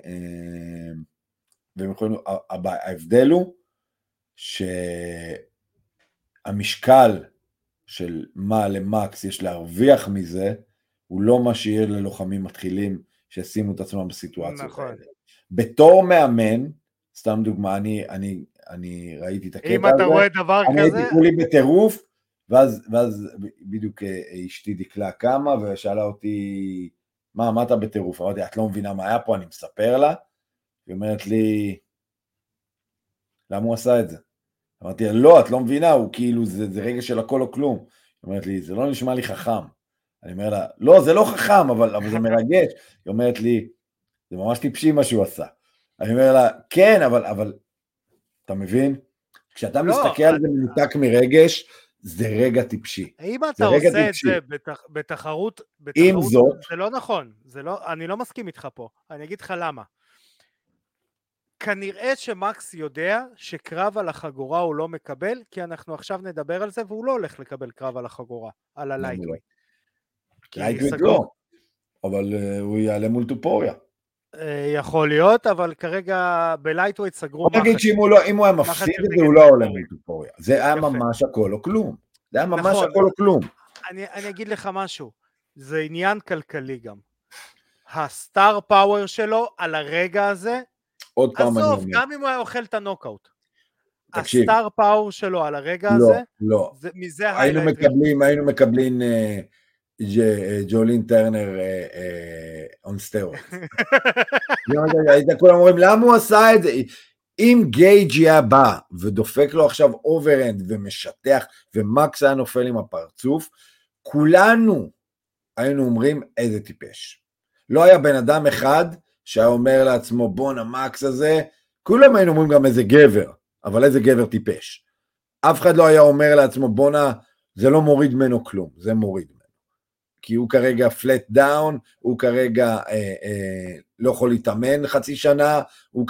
וההבדל הוא שהמשקל של מה למקס יש להרוויח מזה, הוא לא מה שיהיה ללוחמים מתחילים שישימו את עצמם בסיטואציות נכון. האלה. בתור מאמן, סתם דוגמה, אני, אני, אני ראיתי את הקטע הזה, אם אתה רואה דבר אני כזה, הייתי כולי בטירוף, ואז, ואז בדיוק אשתי דקלה קמה ושאלה אותי, מה, מה אתה בטירוף? אמרתי, את לא מבינה מה היה פה, אני מספר לה, היא אומרת לי, למה הוא עשה את זה? אמרתי, לא, את לא מבינה, הוא כאילו, זה, זה רגע של הכל או כלום. היא אומרת לי, זה לא נשמע לי חכם. אני אומר לה, לא, זה לא חכם, אבל, אבל זה מרגש. היא אומרת לי, זה ממש טיפשי מה שהוא עשה. אני אומר לה, כן, אבל, אבל, אתה מבין? כשאתה לא, מסתכל על זה מנותק מרגש, זה רגע טיפשי. אם אתה עושה את זה בתח, בתחרות, בתחרות זאת, זה לא נכון, זה לא, אני לא מסכים איתך פה, אני אגיד לך למה. כנראה שמקס יודע שקרב על החגורה הוא לא מקבל, כי אנחנו עכשיו נדבר על זה, והוא לא הולך לקבל קרב על החגורה, על הלייטווייט. לייטווייט לא, אבל הוא יעלה מול טופוריה. יכול להיות, אבל כרגע בלייטווייט סגרו מחש. נגיד שאם הוא היה מפסיד את זה, הוא לא עולה מול טופוריה. זה היה ממש הכל או כלום. זה היה ממש הכל או כלום. אני אגיד לך משהו, זה עניין כלכלי גם. הסטאר פאוור שלו על הרגע הזה, עוד פעם עזוב, גם אם הוא היה אוכל את הנוקאוט. הסטאר פאוור שלו על הרגע הזה, לא, מזה היינו מקבלים, היינו מקבלים ג'ולין טרנר און סטרואידס. כולם אומרים, למה הוא עשה את זה? אם גייג' היה בא ודופק לו עכשיו אוברנד ומשטח, ומקס היה נופל עם הפרצוף, כולנו היינו אומרים איזה טיפש. לא היה בן אדם אחד שהיה אומר לעצמו, בון המקס הזה, כולם היינו אומרים גם איזה גבר, אבל איזה גבר טיפש. אף אחד לא היה אומר לעצמו, בונה, זה לא מוריד ממנו כלום, זה מוריד ממנו. כי הוא כרגע פלט דאון, הוא כרגע אה, אה, לא יכול להתאמן חצי שנה, הוא כ...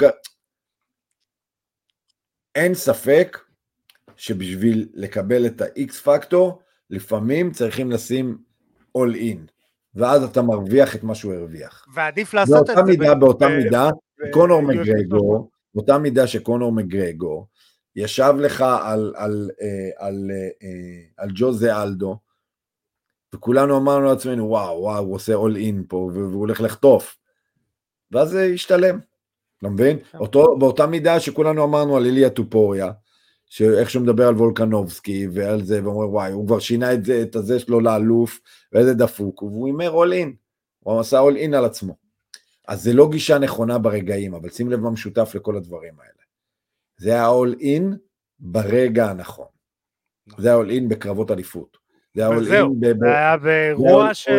אין ספק שבשביל לקבל את ה-X פקטור, לפעמים צריכים לשים all in, ואז אתה מרוויח את מה שהוא הרוויח. ועדיף לעשות את זה. מידה, באותה מידה, קונור מגרגור, באותה מידה שקונור מגרגור, ישב לך על, על, על, על, על ג'וזה אלדו, וכולנו אמרנו לעצמנו, וואו, וואו, הוא עושה all in פה, והוא הולך לחטוף. ואז זה ישתלם, לא מבין? אותו, באותה מידה שכולנו אמרנו על איליה טופוריה, שאיך שהוא מדבר על וולקנובסקי ועל זה, ואומר, וואי, הוא כבר שינה את זה, את הזה שלו לאלוף, ואיזה דפוק, והוא אומר all in, הוא עשה all in על עצמו. אז זה לא גישה נכונה ברגעים, אבל שים לב מה משותף לכל הדברים האלה. זה ה-all in ברגע הנכון. זה ה-all in בקרבות אליפות. זה ה-all in ב... זה היה באירוע ש...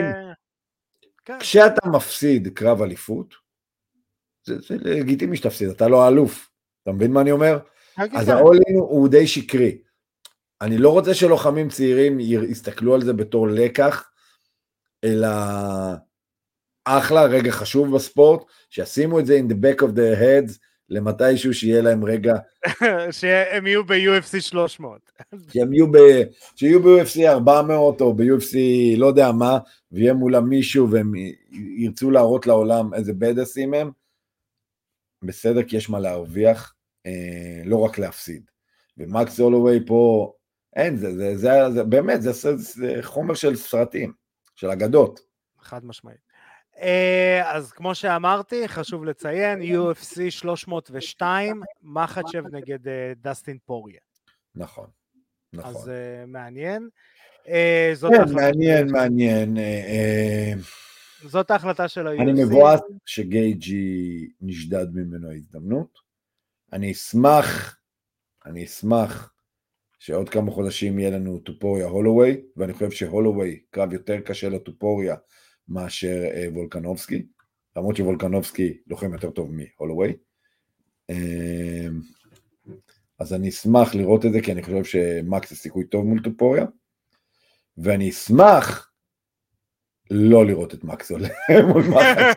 כשאתה מפסיד קרב אליפות, זה, זה לגיטימי שתפסיד, אתה לא האלוף. אתה מבין מה אני אומר? אז ה-all in הוא די שקרי. אני לא רוצה שלוחמים צעירים יסתכלו על זה בתור לקח, אלא אחלה, רגע חשוב בספורט, שישימו את זה in the back of their heads, למתישהו שיהיה להם רגע... שהם יהיו ב-יו אף סי שלוש מאות. שהם יהיו ב-יו אף סי ארבע מאות, או ב-יו אף סי לא יודע מה, ויהיה מולם מישהו, והם ירצו להראות לעולם איזה בדסים הם, בסדר, כי יש מה להרוויח, לא רק להפסיד. ומקס הולווי פה, אין, זה, זה, זה, זה, באמת, זה, זה, זה חומר של סרטים, של אגדות. חד משמעית. אז כמו שאמרתי, חשוב לציין, יו אף סי שלוש מאות ושתיים, מחצ'ב נגד דסטין פוריה. נכון, נכון. אז מעניין. מעניין, מעניין. זאת ההחלטה של ה-יו אף סי. אני מבואס שגייג'י נשדד ממנו ההזדמנות. אני אשמח, אני אשמח שעוד כמה חודשים יהיה לנו טופוריה הולווי, ואני חושב שהולווי קרב יותר קשה לטופוריה מאשר אה, וולקנובסקי, למרות שוולקנובסקי לוחם יותר טוב מהולווי. אה, אז אני אשמח לראות את זה, כי אני חושב שמקס זה סיכוי טוב מול טופוריה, ואני אשמח לא לראות את מקס עולה מול מקס.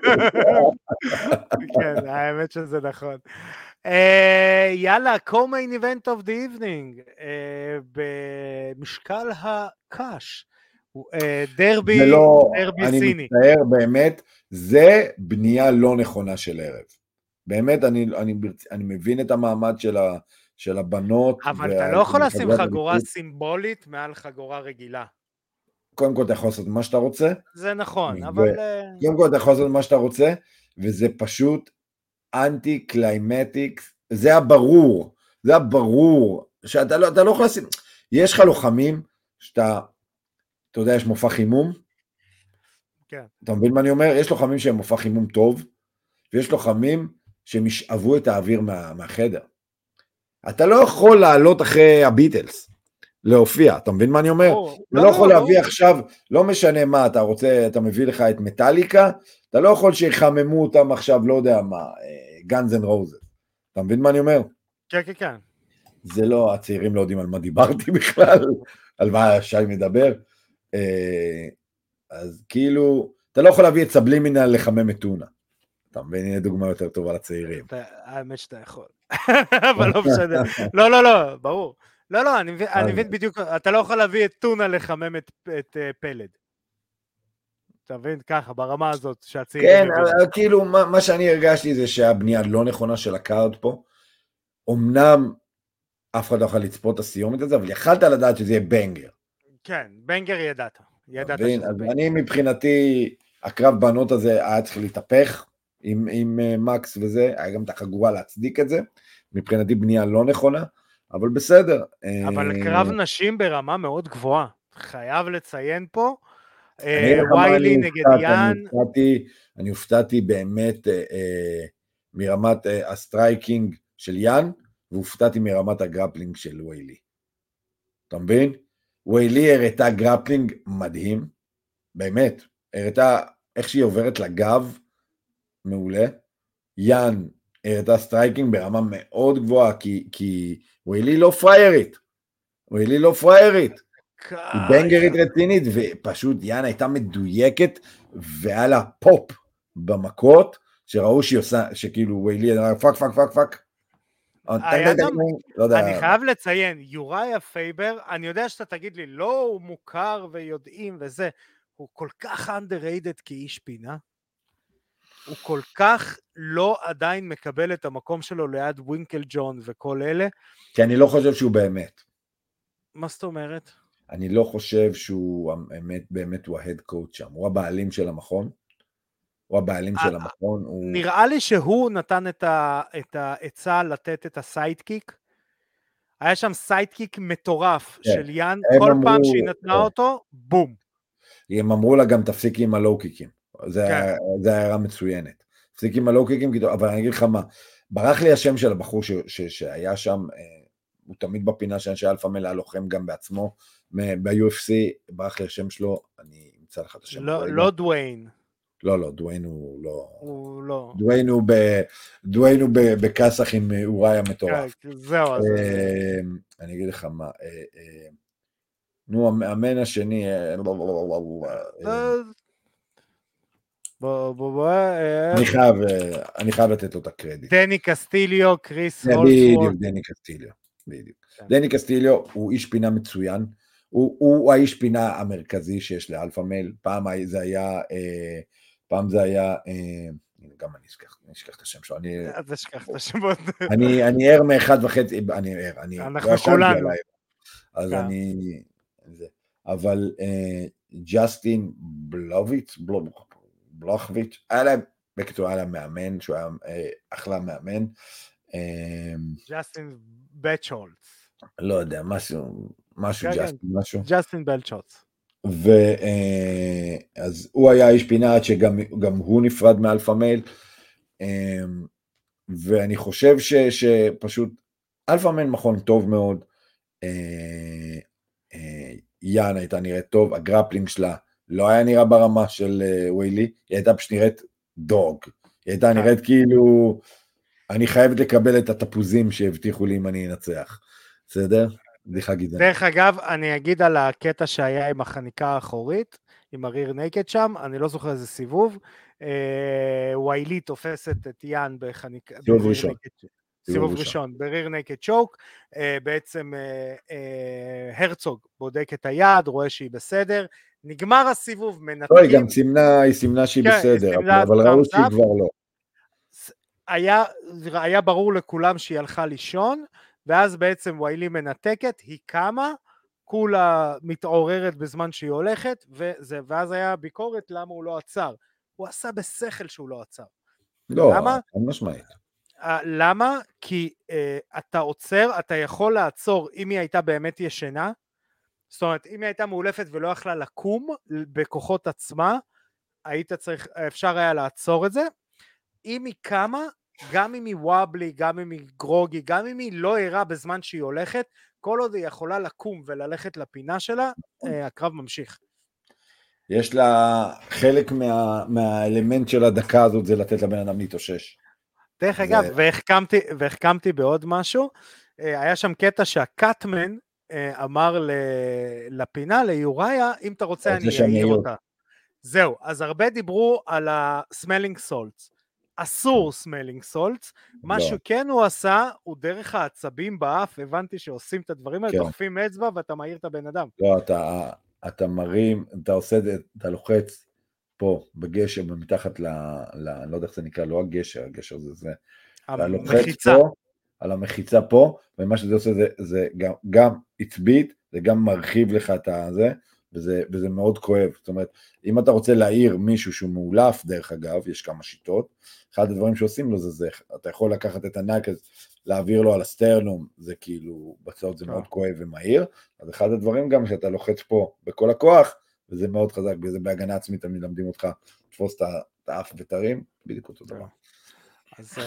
כן, האמת שזה נכון. Uh, יאללה, co-main event of the evening, uh, במשקל הקש, uh, דרבי, לא, דרבי אני סיני. אני מצטער, באמת, זה בנייה לא נכונה של ערב. באמת, אני, אני, אני מבין את המעמד של, ה, של הבנות. אבל אתה לא יכול לשים חגורה הליכות. סימבולית מעל חגורה רגילה. קודם כל אתה יכול לעשות מה שאתה רוצה. זה נכון, ו... אבל... קודם כל אתה יכול לעשות מה שאתה רוצה, וזה פשוט... אנטי קליימטיקס, זה הברור, זה הברור, שאתה לא, אתה לא יכול לשים, יש לך לוחמים, שאתה, אתה יודע, יש מופע חימום, כן. אתה מבין מה אני אומר? יש לוחמים שהם מופע חימום טוב, ויש לוחמים שהם ישאבו את האוויר מה, מהחדר. אתה לא יכול לעלות אחרי הביטלס, להופיע, אתה מבין מה אני אומר? או, אתה לא, לא יכול לא, להביא לא. עכשיו, לא משנה מה, אתה רוצה, אתה מביא לך את מטליקה, אתה לא יכול שיחממו אותם עכשיו, לא יודע מה, גאנז אנד רוזס. אתה מבין מה אני אומר? כן, כן, כן. זה לא, הצעירים לא יודעים על מה דיברתי בכלל, על מה שי מדבר. אז כאילו, אתה לא יכול להביא את סבלימינל לחמם את טונה. אתה מבין, הנה דוגמה יותר טובה לצעירים. האמת שאתה יכול. אבל לא משנה. לא, לא, לא, ברור. לא, לא, אני מבין בדיוק, אתה לא יכול להביא את טונה לחמם את פלד. אתה מבין, ככה, ברמה הזאת שהצעירים... כן, כאילו, מה, מה שאני הרגשתי זה שהבנייה לא נכונה של הקארד פה, אמנם אף אחד לא יכול לצפות את הסיומת הזה, אבל יכלת לדעת שזה יהיה בנגר. כן, בנגר ידעת. ידעת שזה בנגר. אני מבחינתי, הקרב בנות הזה היה צריך להתהפך עם, עם מקס וזה, היה גם את החגורה להצדיק את זה, מבחינתי בנייה לא נכונה, אבל בסדר. אבל קרב נשים ברמה מאוד גבוהה, חייב לציין פה, ויילי נגד יאן. אני הופתעתי באמת מרמת הסטרייקינג של יאן, והופתעתי מרמת הגרפלינג של ויילי. אתה מבין? ויילי הראתה גרפלינג מדהים, באמת, הראתה איך שהיא עוברת לגב, מעולה. יאן הראתה סטרייקינג ברמה מאוד גבוהה, כי, כי ויילי לא פריירית. ויילי לא פריירית. היא בנגרית רצינית, ופשוט יאן הייתה מדויקת, והיה לה פופ במכות, שראו שהיא עושה, שכאילו ויילי, פאק פאק פאק פאק. אני חייב לציין, יוריה פייבר, אני יודע שאתה תגיד לי, לא, הוא מוכר ויודעים וזה, הוא כל כך underrated כאיש פינה, הוא כל כך לא עדיין מקבל את המקום שלו ליד ווינקל ג'ון וכל אלה. כי אני לא חושב שהוא באמת. מה זאת אומרת? אני לא חושב שהוא באמת, באמת הוא ההד קואוץ' שם, הוא הבעלים של המכון, הוא הבעלים של המכון. נראה לי שהוא נתן את העצה לתת את הסיידקיק, היה שם סיידקיק מטורף של יאן, כל פעם שהיא נתנה אותו, בום. הם אמרו לה גם תפסיקי עם הלואו-קיקים, זה הערה מצוינת, תפסיקי עם הלואו-קיקים, אבל אני אגיד לך מה, ברח לי השם של הבחור שהיה שם, הוא תמיד בפינה שאנשי אלפא מייל היה לוחם גם בעצמו, ב-יו אף סי, ברח לי השם שלו, אני אמצא לך את השם. לא דוויין. לא, לא, דוויין הוא לא... הוא לא. דוויין הוא, ב... דוויין הוא ב... בקסח עם אוראי המטורף. זהו, אז... אני אגיד לך מה, נו, המאמן השני... אני חייב, אני חייב לתת לו את הקרדיט. דני קסטיליו, קריס הולסוורט. בדיוק, דני קסטיליו, בדיוק. דני קסטיליו הוא איש פינה מצוין, הוא האיש פינה המרכזי שיש לאלפא מייל, פעם זה היה... פעם זה היה, גם אני אשכח את השם שלו, אני... אז אשכח את השמות. אני ער מאחד וחצי, אני ער, אני... אנחנו כולנו. אז אני... אבל ג'סטין בלוביץ', בלוחביץ', היה להם, בקיצור, היה להם מאמן, שהוא היה אחלה מאמן. ג'סטין בלצ'ולץ. לא יודע, משהו, משהו ג'סטין, משהו. ג'סטין בלצ'ולץ. ואז הוא היה איש פינה עד שגם הוא נפרד מאלפא מייל, ואני חושב שפשוט אלפא מייל מכון טוב מאוד, יאן הייתה נראית טוב, הגרפלינג שלה לא היה נראה ברמה של ויילי, היא הייתה פשוט נראית דוג, היא הייתה נראית כאילו, אני חייבת לקבל את התפוזים שהבטיחו לי אם אני אנצח, בסדר? דרך אגב, אני אגיד על הקטע שהיה עם החניקה האחורית, עם הריר נקד שם, אני לא זוכר איזה סיבוב, ויילי תופסת את יאן בחניקה, סיבוב ראשון, סיבוב ראשון, בריר נקד צ'וק, בעצם הרצוג בודק את היד, רואה שהיא בסדר, נגמר הסיבוב, מנתקים. לא, היא גם סימנה, היא סימנה שהיא בסדר, אבל ראו שהיא כבר לא. היה ברור לכולם שהיא הלכה לישון, ואז בעצם ויילי מנתקת, היא קמה, כולה מתעוררת בזמן שהיא הולכת, וזה, ואז היה ביקורת למה הוא לא עצר. הוא עשה בשכל שהוא לא עצר. לא, למה? משמעית. למה? כי uh, אתה עוצר, אתה יכול לעצור אם היא הייתה באמת ישנה, זאת אומרת, אם היא הייתה מאולפת ולא יכלה לקום בכוחות עצמה, היית צריך, אפשר היה לעצור את זה. אם היא קמה, גם אם היא וובלי, גם אם היא גרוגי, גם אם היא לא ערה בזמן שהיא הולכת, כל עוד היא יכולה לקום וללכת לפינה שלה, הקרב ממשיך. יש לה חלק מה, מהאלמנט של הדקה הזאת, זה לתת לבן אדם להתאושש. דרך אגב, והחכמתי, והחכמתי בעוד משהו, היה שם קטע שהקאטמן אמר לפינה, ליוריה, אם אתה רוצה אני אעיר אותה. זהו, אז הרבה דיברו על הסמלינג סולטס. אסור סמלינג סולטס, מה שכן הוא עשה, הוא דרך העצבים באף, הבנתי שעושים את הדברים האלה, דוחפים אצבע ואתה מעיר את הבן אדם. לא, אתה, אתה מרים, אתה עושה, אתה לוחץ פה בגשר, מתחת ל, לא יודע איך זה נקרא, לא הגשר, הגשר זה זה, אתה לוחץ פה, על המחיצה פה, ומה שזה עושה זה, זה גם, גם עצבית, זה גם מרחיב לך את זה, וזה, וזה מאוד כואב. זאת אומרת, אם אתה רוצה להעיר מישהו שהוא מאולף, דרך אגב, יש כמה שיטות, אחד הדברים שעושים לו זה זה, אתה יכול לקחת את הנקז, להעביר לו על הסטרנום, זה כאילו, בצעות זה מאוד כואב ומהיר, אז אחד הדברים גם שאתה לוחץ פה בכל הכוח, וזה מאוד חזק, וזה בהגנה עצמית, הם מלמדים אותך, תפוס את האף ותרים, בדיוק אותו דבר. אז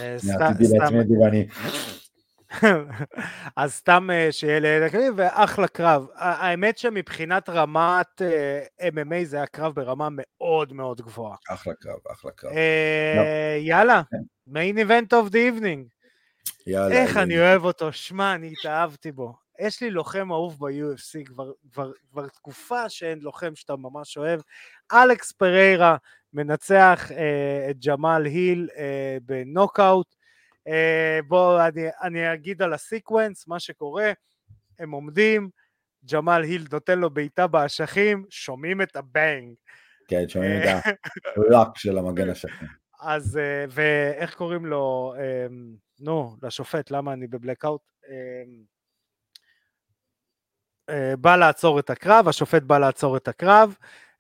אז סתם שיהיה לידע, ואחלה קרב. האמת שמבחינת רמת אם אם איי זה היה קרב ברמה מאוד מאוד גבוהה. אחלה קרב, אחלה קרב. יאללה, main event of the evening. איך אני אוהב אותו, שמע, אני התאהבתי בו. יש לי לוחם אהוב ב-יו אף סי, כבר, כבר, כבר תקופה שאין לוחם שאתה ממש אוהב, אלכס פריירה מנצח אה, את ג'מאל היל אה, בנוקאוט, אה, בואו אני, אני אגיד על הסיקוונס, מה שקורה, הם עומדים, ג'מאל היל נותן לו בעיטה באשכים, שומעים את הבנג. כן, שומעים את הלק של המגן השכן. אז, ואיך קוראים לו, נו, לשופט, למה אני בבלקאוט? בא לעצור את הקרב, השופט בא לעצור את הקרב,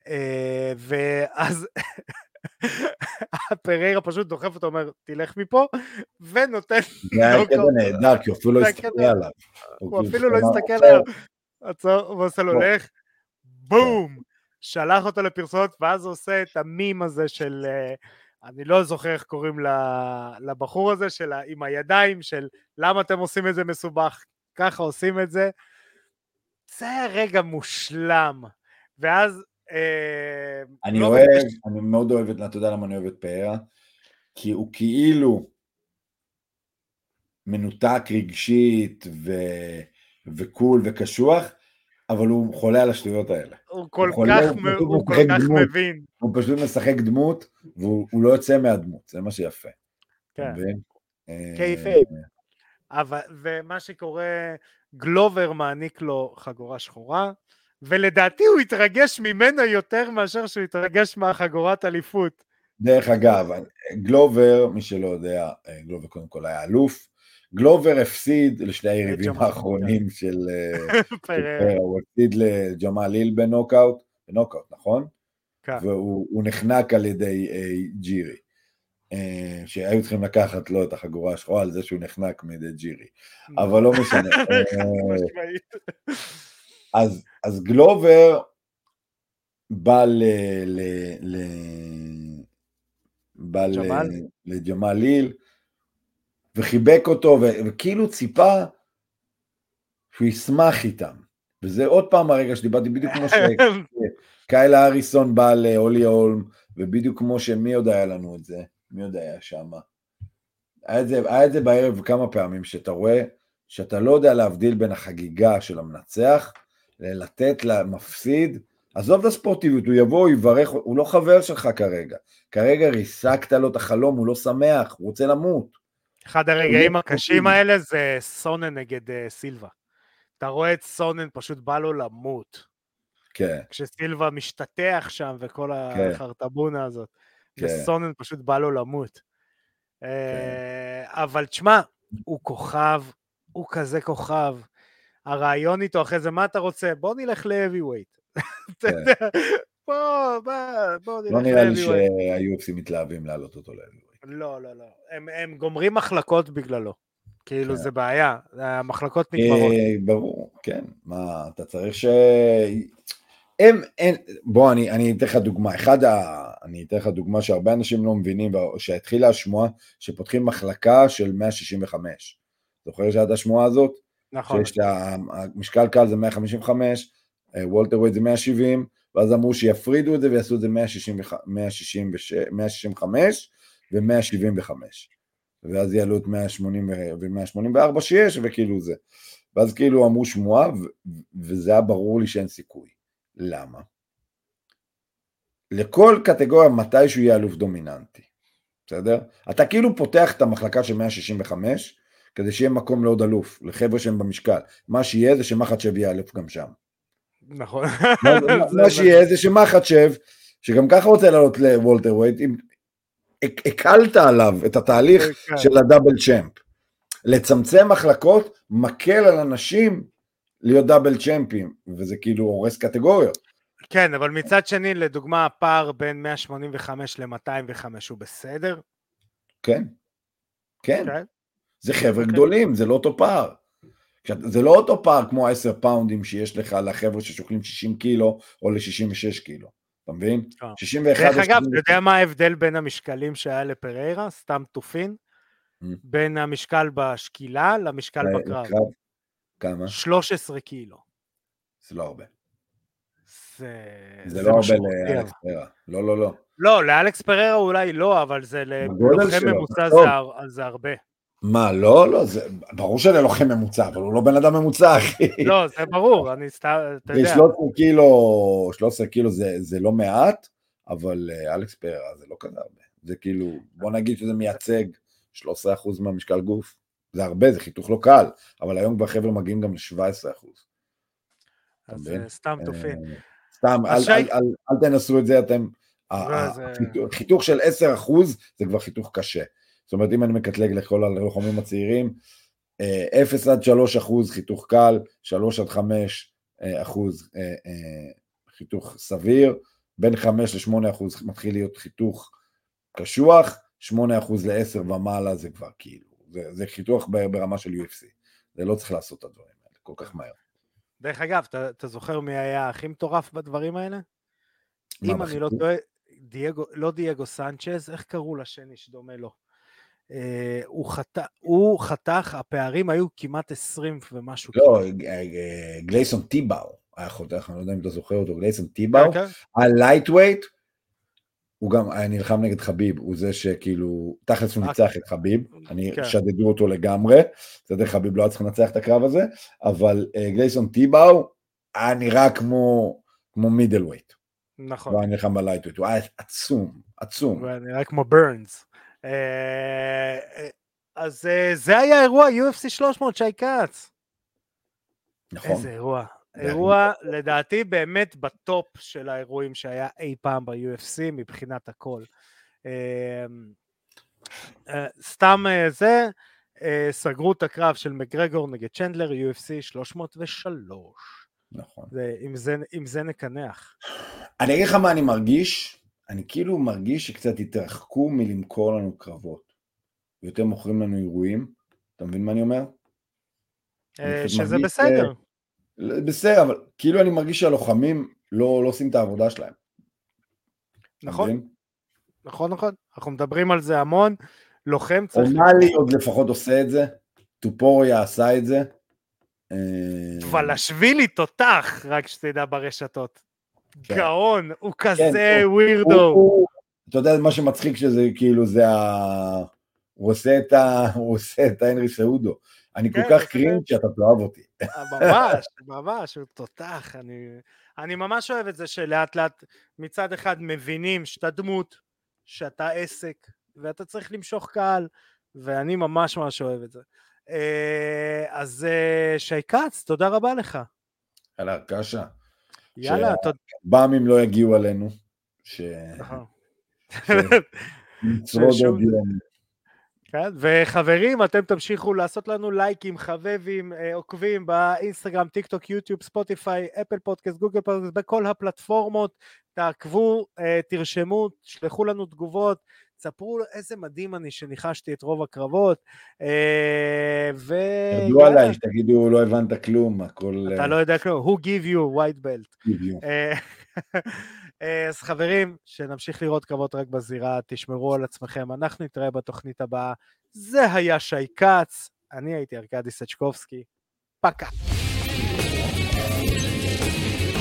ואז פריירה פשוט דוחף אותו, אומר, תלך מפה, ונותן... זה היה כזה נהדר, כי הוא אפילו לא הסתכל עליו. הוא אפילו לא הסתכל עליו. עצור, הוא עושה לו, לך, בום! שלח אותו לפרסומת, ואז הוא עושה את המים הזה של... אני לא זוכר איך קוראים לבחור הזה, של, עם הידיים, של למה אתם עושים את זה מסובך, ככה עושים את זה. זה היה רגע מושלם. ואז... אני אוהב, אני מאוד אוהב את, אתה יודע למה אני אוהב את פריירה? כי הוא כאילו מנותק רגשית ו... וקול וקשוח, אבל הוא חולה על השטויות האלה. הוא כל כך, הוא כל כך מבין. הוא פשוט משחק דמות, והוא לא יוצא מהדמות, זה מה שיפה. כן. קייפייב. ומה שקורה, גלובר מעניק לו חגורה שחורה, ולדעתי הוא התרגש ממנו יותר מאשר שהוא התרגש מהחגורת אליפות. דרך אגב, גלובר, מי שלא יודע, גלובר קודם כל היה אלוף, גלובר הפסיד לשני היריבים האחרונים של פריירה, הוא הפסיד לג'מאל היל בנוקאוט, בנוקאוט, נכון? והוא נחנק על ידי ג'ירי, שהיו צריכים לקחת לו את החגורה השחורה על זה שהוא נחנק מידי ג'ירי, אבל לא משנה. אז גלובר בא לג'מאל היל, וחיבק אותו, וכאילו ציפה שהוא ישמח איתם. וזה עוד פעם הרגע שדיברתי, בדיוק כמו שקייל האריסון בא לאולי הולם, ובדיוק כמו שמי עוד היה לנו את זה, מי עוד היה שם. היה את זה, היה את זה בערב כמה פעמים, שאתה רואה, שאתה לא יודע להבדיל בין החגיגה של המנצח, לתת למפסיד, עזוב את הספורטיביות, הוא יבוא, הוא יברך, הוא לא חבר שלך כרגע. כרגע ריסקת לו את החלום, הוא לא שמח, הוא רוצה למות. אחד הרגעים הקשים האלה זה סונן נגד סילבה. אתה רואה את סונן פשוט בא לו למות. כן. כשסילבה משתתח שם וכל החרטבונה הזאת. וסונן פשוט בא לו למות. אבל תשמע, הוא כוכב, הוא כזה כוכב. הרעיון איתו אחרי זה, מה אתה רוצה? בוא נלך להאביווייט. בוא, בוא נלך להאביווייט. לא נראה לי שה-יו אף סי מתלהבים להעלות אותו להאביווייט. לא, לא, לא. הם, הם גומרים מחלקות בגללו. כאילו זה בעיה. המחלקות נגמרות. ברור, כן. מה, אתה צריך ש... הם, אין, בוא, אני, אני אתן לך דוגמה. אחד, ה, אני אתן לך דוגמה שהרבה אנשים לא מבינים, שהתחילה השמועה שפותחים מחלקה של מאה שישים וחמש. זוכר שעד השמועה הזאת? נכון. שיש לה, המשקל קל זה מאה חמישים וחמש, וולטר ווייט זה מאה שבעים, ואז אמרו שיפרידו את זה ויעשו את זה מאה שישים וחמש ו-מאה שבעים וחמש. ואז יעלו את מאה שמונים ו-מאה שמונים וארבע שיש, וכאילו זה. ואז כאילו אמרו שמועה, וזה היה ברור לי שאין סיכוי. למה? לכל קטגוריה מתישהו יהיה אלוף דומיננטי. בסדר? אתה כאילו פותח את המחלקה של מאה שישים וחמש, כדי שיהיה מקום לעוד אלוף, לחבר'ה שהם במשקל. מה שיהיה זה שמחצ'ב יהיה אלוף גם שם. נכון. מה שיהיה זה שמחצ'ב, שגם ככה רוצה לעלות לוולטר ווייט, הקלת עליו את התהליך של הדאבל צ'מפ. לצמצם מחלקות, מקל על אנשים להיות דאבל צ'מפים, וזה כאילו הורס קטגוריות. כן, אבל מצד שני, לדוגמה, הפער בין מאה שמונים וחמש ל-מאתיים וחמש הוא בסדר? כן, כן. זה חבר'ה גדולים, זה לא אותו פער. זה לא אותו פער כמו עשר פאונדים שיש לך לחבר'ה ששוקלים שישים קילו או ל-שישים ושש קילו. אתה מבין? שישים ואחת... דרך אגב, אתה יודע מה ההבדל בין המשקלים שהיה לפריירה, סתם תופין? בין המשקל בשקילה למשקל בקרב. כמה? שלושה עשר קילו. זה לא הרבה. זה לא הרבה לאלכס פריירה. לא, לא, לא. לא, לאלכס פריירה אולי לא, אבל זה ללוחם ממוצע זה הרבה. מה, לא, לא, זה, ברור שאני לוחם ממוצע, אבל הוא לא בן אדם ממוצע, אחי. לא, זה ברור, אני סתם, אתה יודע. שלוש עשרה קילו, שלוש עשרה קילו זה, זה לא מעט, אבל אלכס פררה זה לא כזה הרבה. זה כאילו, בוא נגיד שזה מייצג שלושה עשר אחוז מהמשקל גוף. זה הרבה, זה חיתוך לא קל, אבל היום כבר חבר'ה מגיעים גם ל-שבעה עשר אחוז. אז סתם תופין. סתם, אל תנסו את זה, אתם, חיתוך של עשרה אחוז זה כבר חיתוך קשה. זאת אומרת, אם אני מקטלג לכל הלוחמים הצעירים, אפס עד שלושה אחוז חיתוך קל, שלוש עד חמש אחוז חיתוך סביר, בין חמש לשמונה אחוז מתחיל להיות חיתוך קשוח, שמונה אחוז ל-עשר ומעלה זה כבר כאילו, זה, זה חיתוך ברמה של יו אף סי, זה לא צריך לעשות את הדברים האלה כל כך מהר. דרך אגב, אתה, אתה זוכר מי היה הכי מטורף בדברים האלה? אם אני לא טועה, דייגו, לא דייגו סנצ'ז, איך קראו לשני שדומה לו? Uh, הוא, חתך, הוא חתך, הפערים היו כמעט עשרים ומשהו. לא, גלייסון טיבאו, היה חותך, אני לא יודע אם אתה זוכר אותו, גלייסון טיבאו, הלייטווייט, הוא גם היה נלחם נגד חביב, הוא זה שכאילו, תכלס הוא ניצח את חביב, אני שדדו אותו לגמרי, זה דרך חביב לא היה צריך לנצח את הקרב הזה, אבל גלייסון טיבאו היה נראה כמו מידלווייט. נכון. הוא היה נלחם בלייטווייט, הוא היה עצום, עצום. הוא היה נראה כמו ברנס. אז זה היה אירוע יו אף סי שלוש מאות, שי כץ. נכון. איזה אירוע. אירוע לדעתי באמת בטופ של האירועים שהיה אי פעם ב-יו אף סי מבחינת הכל. סתם זה, סגרו את הקרב של מקגרגור נגד צ'נדלר, יו אף סי שלוש מאות ושלוש. נכון. עם זה נקנח. אני אגיד לך מה אני מרגיש, אני כאילו מרגיש שקצת התרחקו מלמכור לנו קרבות, ויותר מוכרים לנו אירועים, אתה מבין מה אני אומר? שזה בסדר. בסדר, אבל כאילו אני מרגיש שהלוחמים לא, לא עושים את העבודה שלהם. נכון, נכון, נכון, אנחנו מדברים על זה המון, לוחם צריך... אונלי עוד לפחות עושה את זה, טופוריה עשה את זה. פלשווילי תותח, רק שתדע ברשתות. גאון, הוא כזה ווירדו. אתה יודע מה שמצחיק שזה כאילו זה ה... הוא עושה את ה... הוא עושה את ההנרי סעודו. אני כל כך קרינג' שאתה תאהב אותי. ממש, ממש, הוא תותח. אני ממש אוהב את זה שלאט לאט מצד אחד מבינים שאתה דמות, שאתה עסק, ואתה צריך למשוך קהל, ואני ממש ממש אוהב את זה. אז שי כץ, תודה רבה לך. יאללה, קשה. יאללה, שבאמים לא יגיעו עלינו, ש... נצרוד עוד יום. כן, וחברים, אתם תמשיכו לעשות לנו לייקים, חבבים, עוקבים באינסטגרם, טיק טוק, יוטיוב, ספוטיפיי, אפל פודקאסט, גוגל פודקאסט, בכל הפלטפורמות, תעקבו, תרשמו, שלחו לנו תגובות, ספרו איזה מדהים אני שניחשתי את רוב הקרבות, ו... ידעו עליי, שתגידו לא הבנת כלום, הכל... אתה לא יודע כלום, who give you white belt. give you. אז חברים, שנמשיך לראות קרבות רק בזירה, תשמרו על עצמכם, אנחנו נתראה בתוכנית הבאה, זה היה שי כץ, אני הייתי ארקדי סצ'קובסקי, פקה.